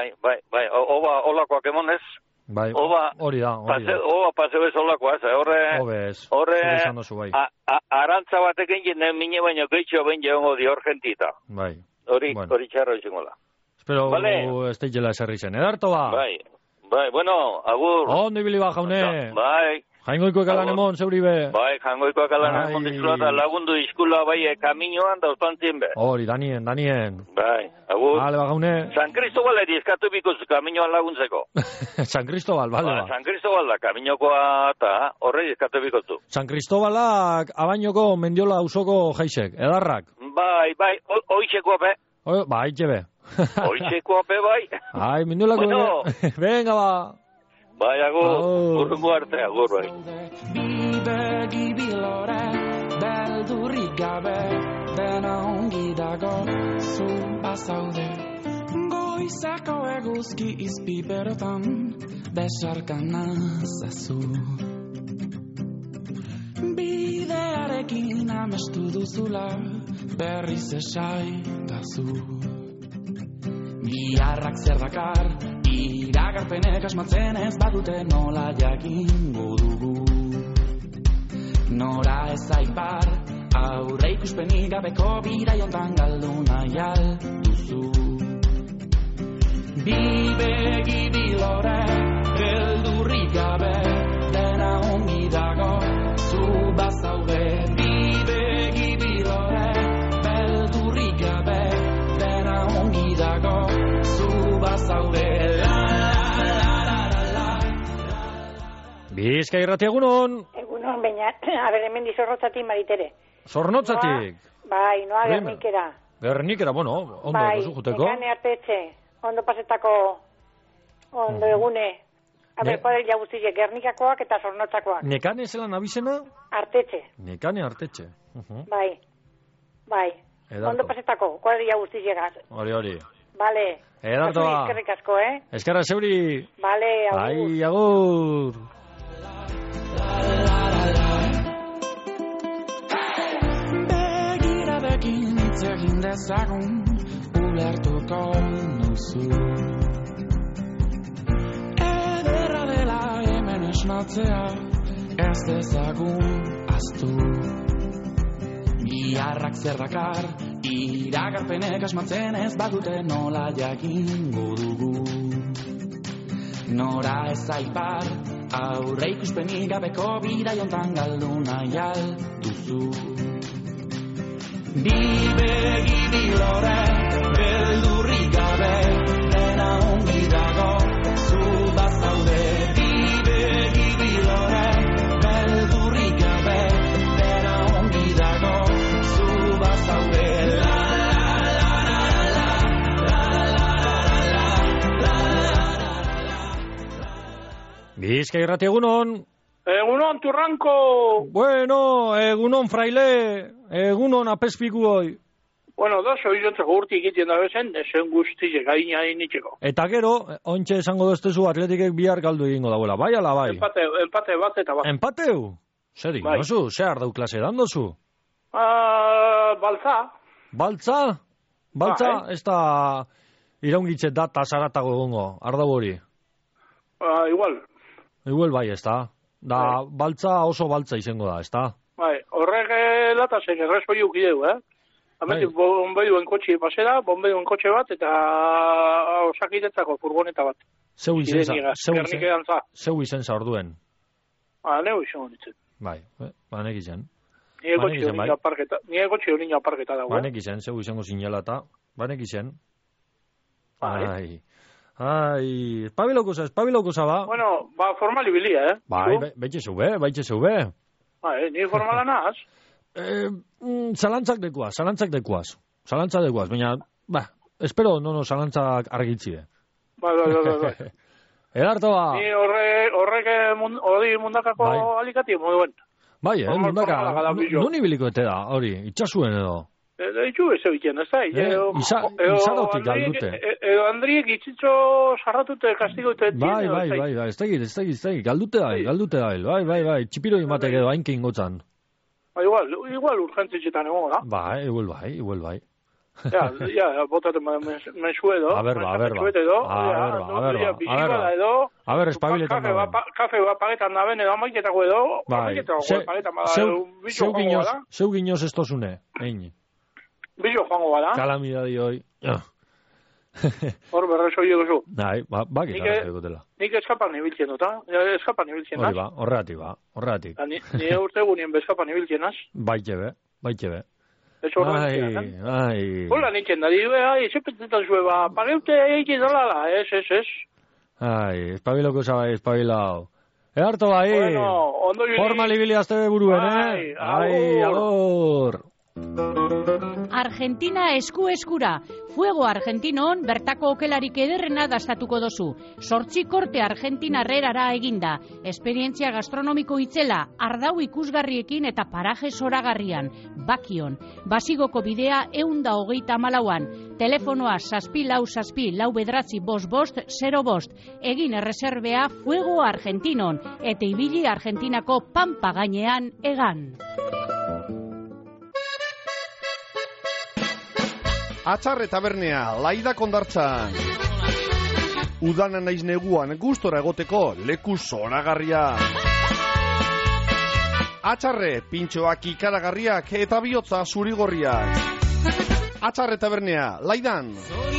S4: olakoak emonez.
S3: Bai, hori da.
S4: Oba paseo ez olakoa, horre arantza batek egin mine baino geitxo behin jeongo di hor gentita.
S3: Bai.
S4: Hori txarro izango da.
S3: Espero ez teitela eserri zen, edarto ba?
S4: Bai, bueno, agur.
S3: Ondo ibili ba, jaune.
S4: Bai.
S3: Jaingoikoek alan emon, zeuri be.
S4: Bai, jaingoikoek alan emon dizulata lagundu izkula bai kaminoan da ostantzien be.
S3: Hori, danien.
S4: Bai, agur.
S3: Bale, ba, jaune.
S4: San Cristobal eri eskatu bikoz kaminoan laguntzeko.
S3: San Cristobal, bale, ba.
S4: San Cristobal da, kaminokoa eta horrei eskatu bikozu.
S3: San Cristobalak abainoko mendiola usoko jaisek, edarrak.
S4: Bai, oitxekoa be.
S3: Ba, haitxe be.
S4: Oitxekoa be, bai.
S3: Ai, mendiolako be. Venga, ba.
S4: Bai, agur, urrungo arte, agur, bai.
S9: Bibegi bilore, beldurrik gabe, dena ongi dago, zu bazaude. Goizeko eguzki izpiberotan, besarkan nazazu. Bidearekin amestu duzula, berriz esaidazu. Biharrak zer dakar, iragarpenek asmatzen ez badute nola jakingo dugu. Nora ez aipar, aurre ikuspenik gabeko biraiontan galdu nahi alduzu. Bibegi bilore, beldurrik gabe, dena ongi dago, zu bazaude. Bibegi bilore, beldurrik gabe, dena ongi dago, zu bazaude.
S3: Bizkai Irrati, egunon.
S17: Egunon, baina, hemen Zornotzatik Maritere.
S3: Zornotzatik?
S17: Bai, noa Gernikera.
S3: Gernikera, bueno, ondo duzu juteko.
S17: Bai, nekane artetxe, ondo pasetako, ondo egune. Kuadrilla guztiek, Gernikakoak eta Zornotzakoak.
S3: Nekane zelan abizena?
S17: Artetxe.
S3: Nekane artetxe.
S17: Bai. Ondo pasetako, kuadrilla guztiek.
S3: Hori.
S17: Vale.
S3: Edarto ba.
S17: Eskerrik asko,
S3: Eskerra zeuri.
S17: Vale, agur.
S3: Ai, agur.
S9: Begiradekin hitz egin dezagun, ulertuko nuzu. Ederra dela hemen esnatzea, ez dezagun aztu.
S5: Biharrak zer dakar, iragarpenek asmatzen ez badute nola jakingo dugu. Nora ez aipar, aurre ikuspenik gabeko bidai hontan galdu nahi alduzu. Bi begi bilore, beldurrik gabe, dena ongi dago, zu bazaude. Bi begi bilore, beldurrik gabe, dena ongi dago, zu bazaude.
S3: Bizkai Irrati, egunon.
S7: Egunon, Turranko.
S3: Bueno, egunon, fraile. Egunon, apezpiku hoi.
S7: Bueno, da, soizontzako urti egiten da bezen, esen guztize gaina initzeko.
S3: Eta gero, ontxe esango doztezu atletikek bihar galdu egingo dauela, bai ala bai?
S7: Empate bat eta bat.
S3: Empateu? Zer
S7: bai.
S3: Dozu? Zer dau klase dandozu?
S7: Baltza.
S3: Baltza? Baltza,
S7: Bai.
S3: ez da iraungitze da tasaratago egongo, ardau hori?
S7: Igual.
S3: Igual bai, ez da. Da, baltza oso baltza izango da, ez da?
S7: Bai, horrek latazen errezoi ukideu, Hemetik bombeduen kotxe pasera, bombeduen kotxe bat, eta osakitetzako furgoneta bat.
S3: Zeu izen za orduen?
S7: Neu izango ditzen.
S3: Bai, banek izen.
S7: Nire kotxe hori aparketa dago.
S3: Banek izen, zeu izango zinela eta, banek izen. Ai, espabilokuza ba.
S7: Bueno, ba, formali bilia,
S3: Bai, baitxe zeube.
S7: Bai, nire formala naz.
S3: Zalantzak dekuaz, baina, espero, zalantzak argitzide.
S7: Bai.
S3: Edarto ba.
S7: Ni horrek mundakako alikati, moduen.
S3: Bai, mundaka, nuni biliko ete da, hori, itxasuen edo.
S7: Itxu ez egiten, ez da?
S3: Izarotik galdute.
S7: Edo Andriek itxitxo sarratute kastigute etien.
S3: Bai, ez da, galdute da, bai, txipiro imatek edo hainke ingotzan.
S7: Igual urgentzitzetan egon, da?
S3: Bai, igual bai.
S7: Ja, botaten mensu edo.
S3: A ver, espabiletan da ben.
S7: Kafe bat pagetan da ben, edo amaiketako edo.
S3: Bai, zeu ginoz ez tozune, egin.
S7: Bizo joango bada.
S3: Kalamidadi hoi.
S7: Hor berrezo hiegozu.
S3: Bai, bakita egotela.
S7: Nik eskapan ibiltzen dut, eskapan ibiltzen
S3: hori ba, horregatik.
S7: Nire urte gunien beskapan ibiltzen az.
S3: Baitxe be.
S7: Eso
S3: Ai.
S7: Hola nintzen da, sepetzetan zue, pageute egin dalala, ez.
S3: Ai, espabiloko zabai, espabilao. Edarto bai, formal ibili azte buruen, Ai, agor.
S23: Argentina eskura. Fuego Argentinon bertako okelarik ederrena dastatuko dozu. 8 korte argentinarrerara eginda. Esperientzia gastronomiko itzela, ardau ikusgarriekin eta paraje zoragarrian. Bakion. Basigoko bidea 134an. Telefonoa 644 Egin erreserbea Fuego Argentinon. Eta ibili Argentinako pampa gainean egan.
S12: Atxarre tabernea, laida kondartzan. Udanan naiz neguan gustora egoteko leku zoragarria. Atxarre, pintxoak ikaragarriak eta bihotza zurigorriak. Atxarre tabernea, laidan.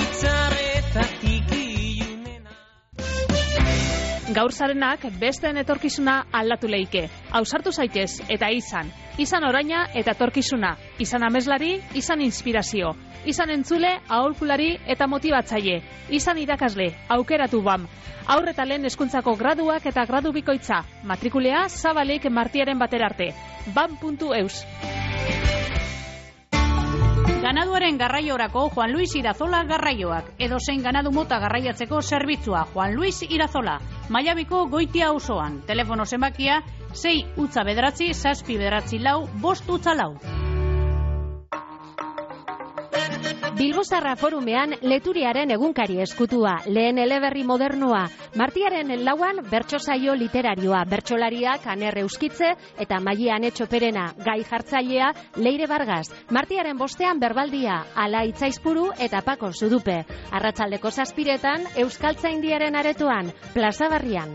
S21: Gaur zarenak besteen etorkizuna aldatu leike. Ausartu zaitez eta izan. Izan oraina eta etorkizuna. Izan ameslari, izan inspirazio. Izan entzule, aholkulari eta motibatzaile. Izan irakasle, aukeratu BAM. Aurre eta lehen hezkuntzako graduak eta gradu bikoitza. Matrikulea Zabalik Martiaren baterarte. BAM.eus.
S23: Ganaduaren garraiorako Juan Luis Irazola garraioak. Edozein ganadu mota garraiatzeko zerbitzua Juan Luis Irazola. Maiabiko Goitia auzoan. Telefono zenbakia 6 utza bederatzi, 7 bederatzi lau, 5 utza lau.
S24: Bilbozarra forumean leturiaren egunkari eskutua, lehen eleberri modernoa, Martiaren 4an bertso saio literarioa, bertsolariak Aner Euskitze eta Maian Etxoperena, gai jartzailea Leire Vargas, Martiaren 5ean berbaldia, Ala Itzaizpuru eta Pako Zudupe, arratsaldeko 7etan Euskaltzaindiaren aretoan, Plaza Barrian.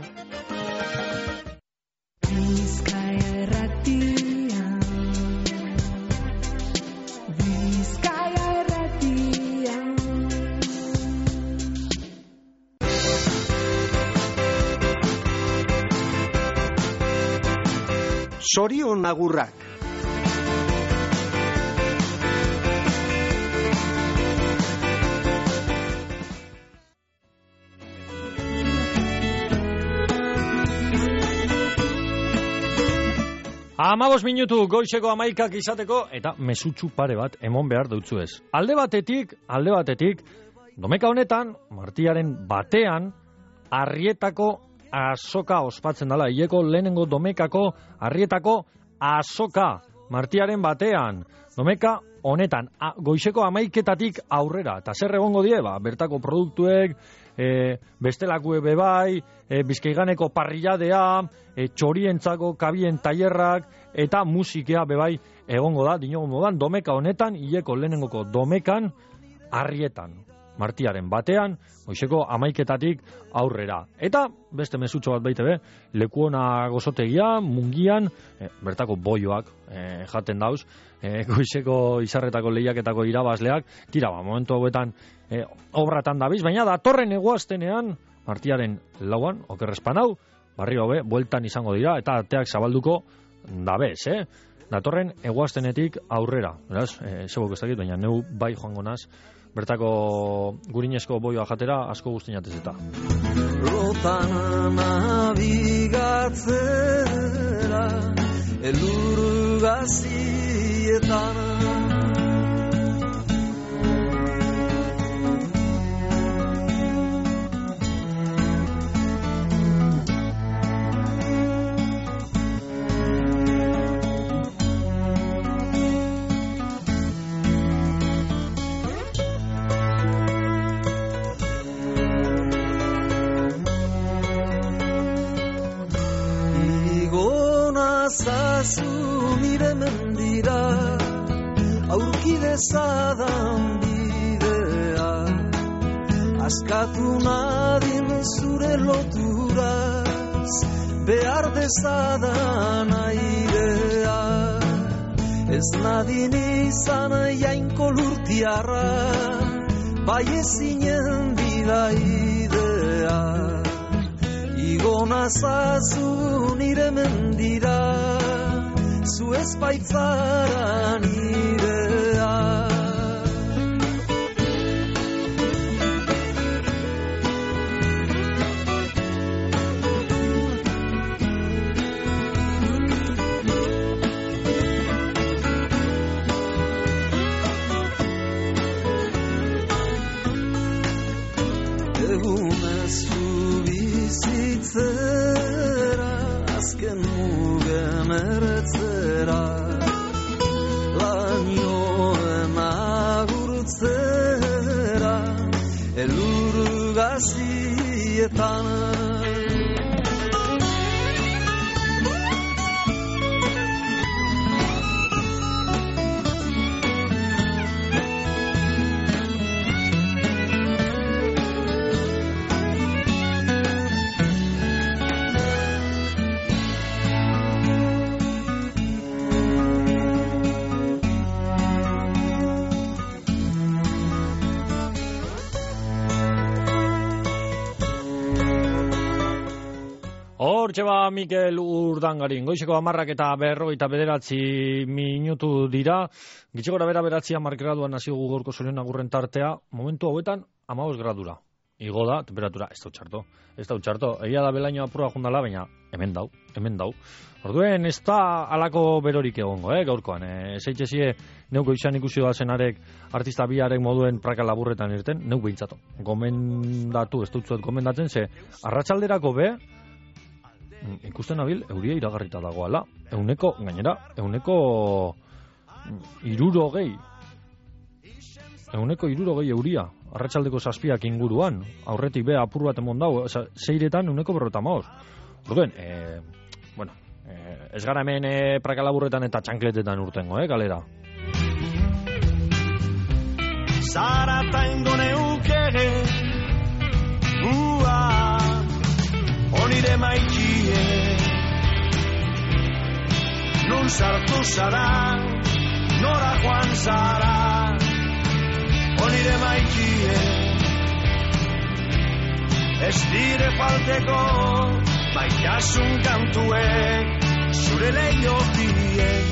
S22: Zorion agurrak.
S3: Amabos minutu goizeko 11 izateko eta mesutsu pare bat emon behar dutzu ez. Alde batetik, domeka honetan, martiaren batean, Arrietako azoka ospatzen dela. Hileko lehenengo domekako Arrietako azoka martiaren batean. Domeka honetan, goizeko 11 aurrera. Eta zer egongo die, bertako produktuek, bestelakue bebai, bizkaiganeko parrilladea, txorientzako kabien tailerrak eta musikea bebai egongo da, dinogu modan, domeka honetan, hileko lehenengoko domekan, Arrietan, martiaren batean, goizeko 11 aurrera. Eta, beste mesutxo bat baite be, Lekuona gozotegia, Mungian, bertako boioak jaten dauz, goizeko izarretako lehiaketako irabazleak, tira, momentu hauetan obratan dabiz, baina datorren egoaztenean, martiaren lauan, okerrespanau, barrio hobe, bueltan izango dira, eta ateak zabalduko dabez, datorren egoaztenetik aurrera. Beraz, zebok ez dakit, baina neu bai joango naz, bertako gurinezko boioa jatera asko guztinatez eta.
S9: Lotan nabigatzera, elur gazietan, zazu nire mendira, aurkidezadan bidea, askatu nadin zure loturaz, behar dezadan airea, ez nadin izan jainko lurtiarra, bai ezinen bidaidea. Igona zazu nire mendira, zu ez baitzara nirea. Egunez bizitzera, azken mugen erretzera, lanioen agurtzera, elur gazietan.
S3: Hortxe ba Mikel Urdangarin, goizeko 10:49 minutu dira, gitxegora beratzean margraduan hasi dugu gaurko Zorion agurren tartea, momentu hauetan 15 gradura. Igo da, temperatura, ez da utxarto, egia da belaino apurra jundala, baina hemen dau. Orduen, ez da alako berorik egongo, gaurkoan. Zeitxezie, neuk izan ikusi da zenarek artista biarek moduen praka laburretan irten, neuk behintzato. Gomendatu, ez dutzuet gomendatzen, ze arratsalderako be, ikusten nabil, euria iragarrita dagoala. Euneko 60 euria. Arratsaldeko 7 inguruan. Aurretik be apur bat emon dau. Seiretan euneko 55. Orduen, ez gara hemen prakalaburretan eta txankletetan urtengo, kalera.
S18: Zarata indone ukere, onire maikie, nun sartu zara, nora joan zara, onire maikie, ez dire falteko, maitasun kantuek, zure leio biei.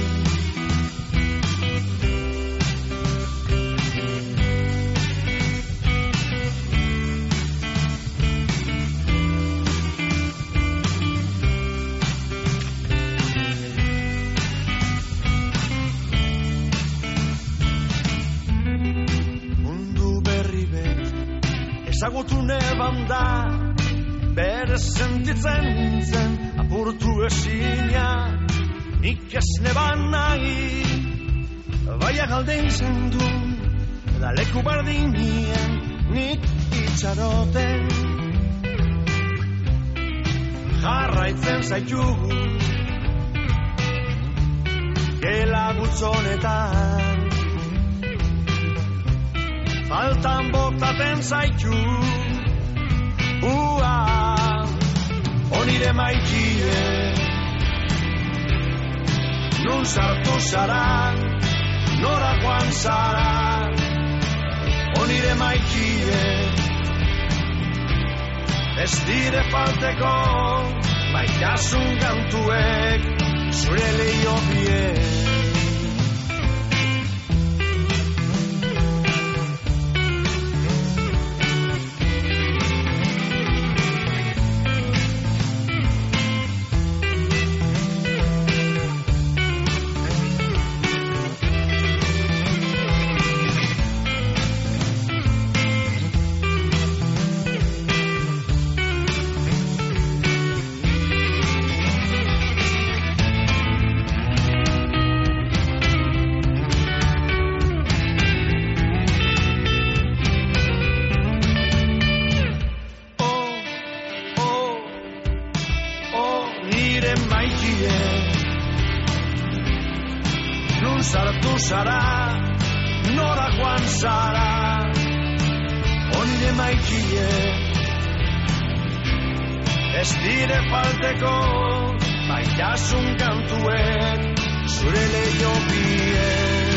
S18: Ezagutu neban da, bere sentitzen zen, apurtu ezina, nik ez neban nahi, baia galdein zendun, da leku bardinien, nik itxaroten. Jarraitzen zaitugu, gela gutzonetan, faltan botaten zaitu, onire maitie, nun sartu zara, nora joan zara, onire maitie, ez dire falteko, maitasun kantuek, zure leio biek. Sartu zara, nora joan zara, onire maikie, ez dire falteko, maitasun kantuek, zure leio biek.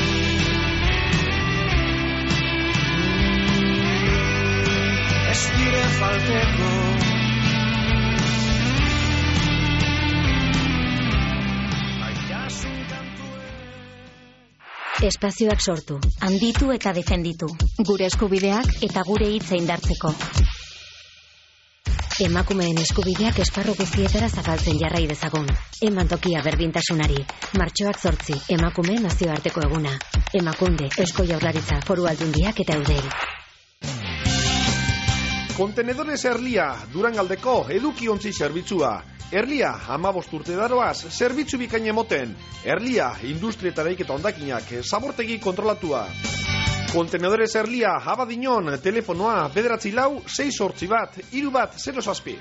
S18: Ez dire falteko,
S24: Espazioak sortu, handitu eta defenditu. Gure eskubideak eta gure hitza indartzeko. Emakumeen eskubideak esparru guztietara zabaltzen jarrai dezagun. Eman tokia berdintasunari. Martxoak 8, emakumeen nazioarteko eguna. Emakunde, Eusko Jaurlaritza, Foru Aldundiak eta Eudel.
S12: Kontenedores Erlia, Durangaldeko edukiontzi zerbitzua. Erlia, 15 urte daroaz, zerbitzu bikain emoten. Erlia, industrietareik eta ondakinak, zabortegi kontrolatua. Kontenedores Erlia, Abadiñon, telefonoa, 944-681-317.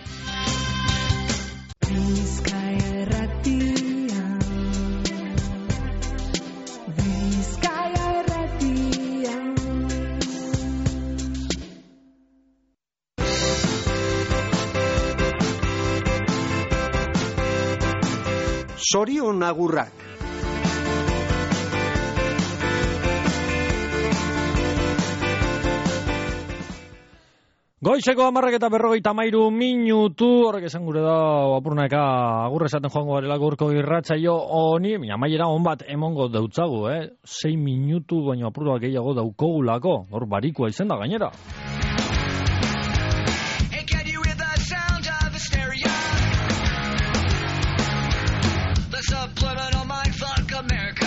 S22: Zorion agurrak.
S3: Goizeko 10:43 minutu, horrek esan gure da, apurnaka agurra esaten joango garela gaurko irratsaio honi, amaiera on bat emongo dautzagu, 6 minutu baino apurua gehiago daukogulako, hor barikoa izen da gainera.
S18: Subliminal mindfuck America.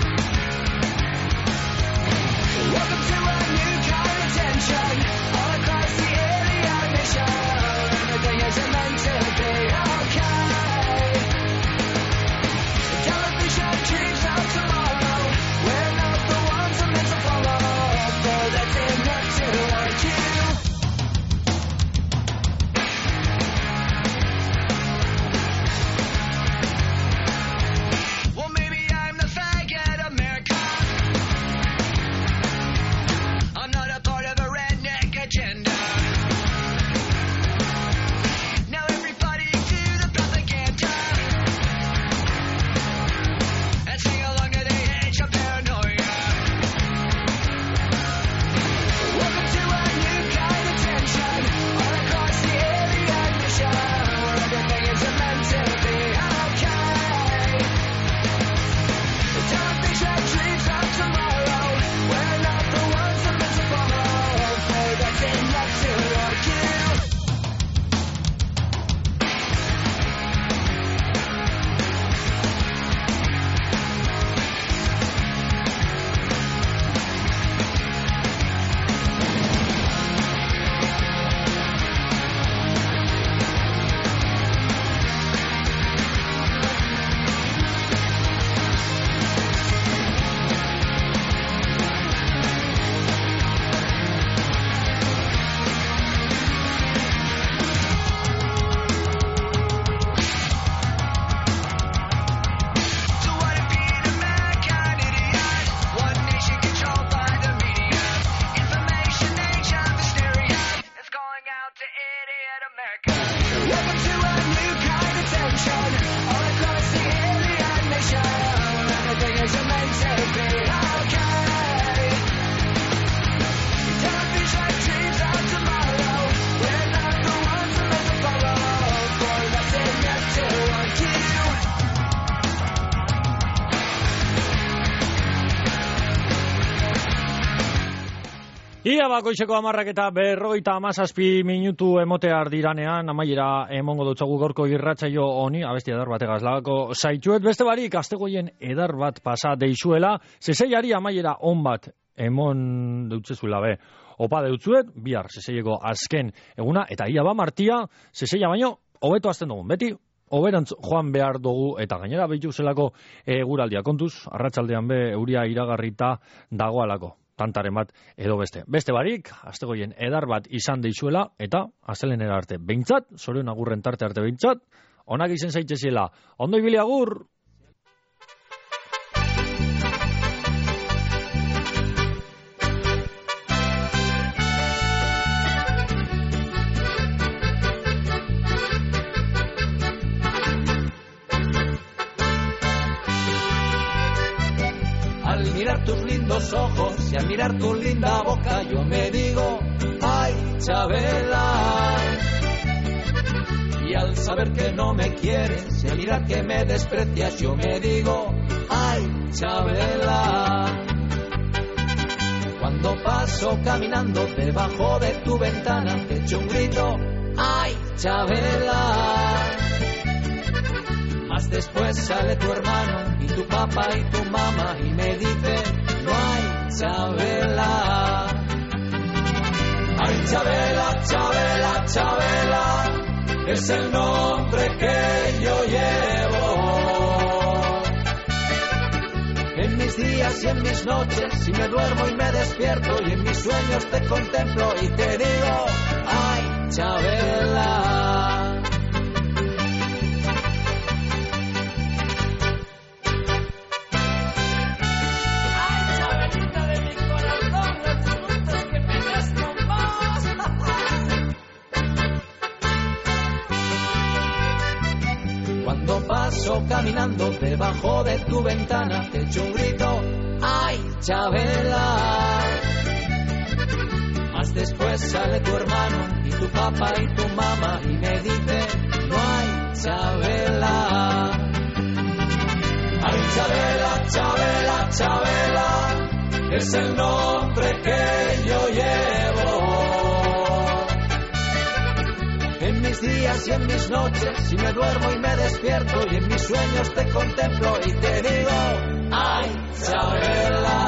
S18: Welcome to a new kind of tension all across the alien mission. Everything isn't meant to be okay. Television dreams of tomorrow. We're not the ones I'm meant to follow. So that's enough to warrant you.
S3: Ia bakoitzeko 10 eta 57 minutu emotear diranean, amaiera emongo dutzagu gorko irratsaio honi, abesti edar bategaz lagako zaitxuet, beste barik, astegoien edar bat pasa deixuela, zeseiari amaiera on bat emon dutzezula be. Opa deutzuet, bihar zeseieko azken eguna, eta ia ba martia, zeseia baino, hobeto azten dugun, beti, hoberantz joan behar dugu, eta gainera behitu zelako eguraldia kontuz, arratsaldean be euria iragarrita dagoalako. Tantaren bat edo beste. Beste barik, astegoien edar bat izan deixuela, eta astelenera arte behintzat, zorion agurren tarte arte behintzat, onak izen zaitzeziela. Ondo ibili agur!
S1: Al mirar tus lindos ojos y al mirar tu linda boca yo me digo, ay, Chabela. Y al saber que no me quieres y al mirar que me desprecias yo me digo, ay, Chabela. Cuando paso caminando debajo de tu ventana te echo un grito, ay, Chabela. Más después sale tu hermano y tu papá y tu mamá y me dice, no hay Chabela. Ay, Chabela, Chabela, Chabela, es el nombre que yo llevo. En mis días y en mis noches, si me duermo y me despierto y en mis sueños te contemplo y te digo, ay, Chabela. Cuando paso caminando debajo de tu ventana te echo un grito, ¡ay, Chabela! Más después sale tu hermano y tu papá y tu mamá y me dice, no hay Chabela. ¡Ay, Chabela, Chabela, Chabela! Es el nombre que yo llevo. En mis días y en mis noches, si me duermo y me despierto y en mis sueños te contemplo y te digo, ay, Chabela.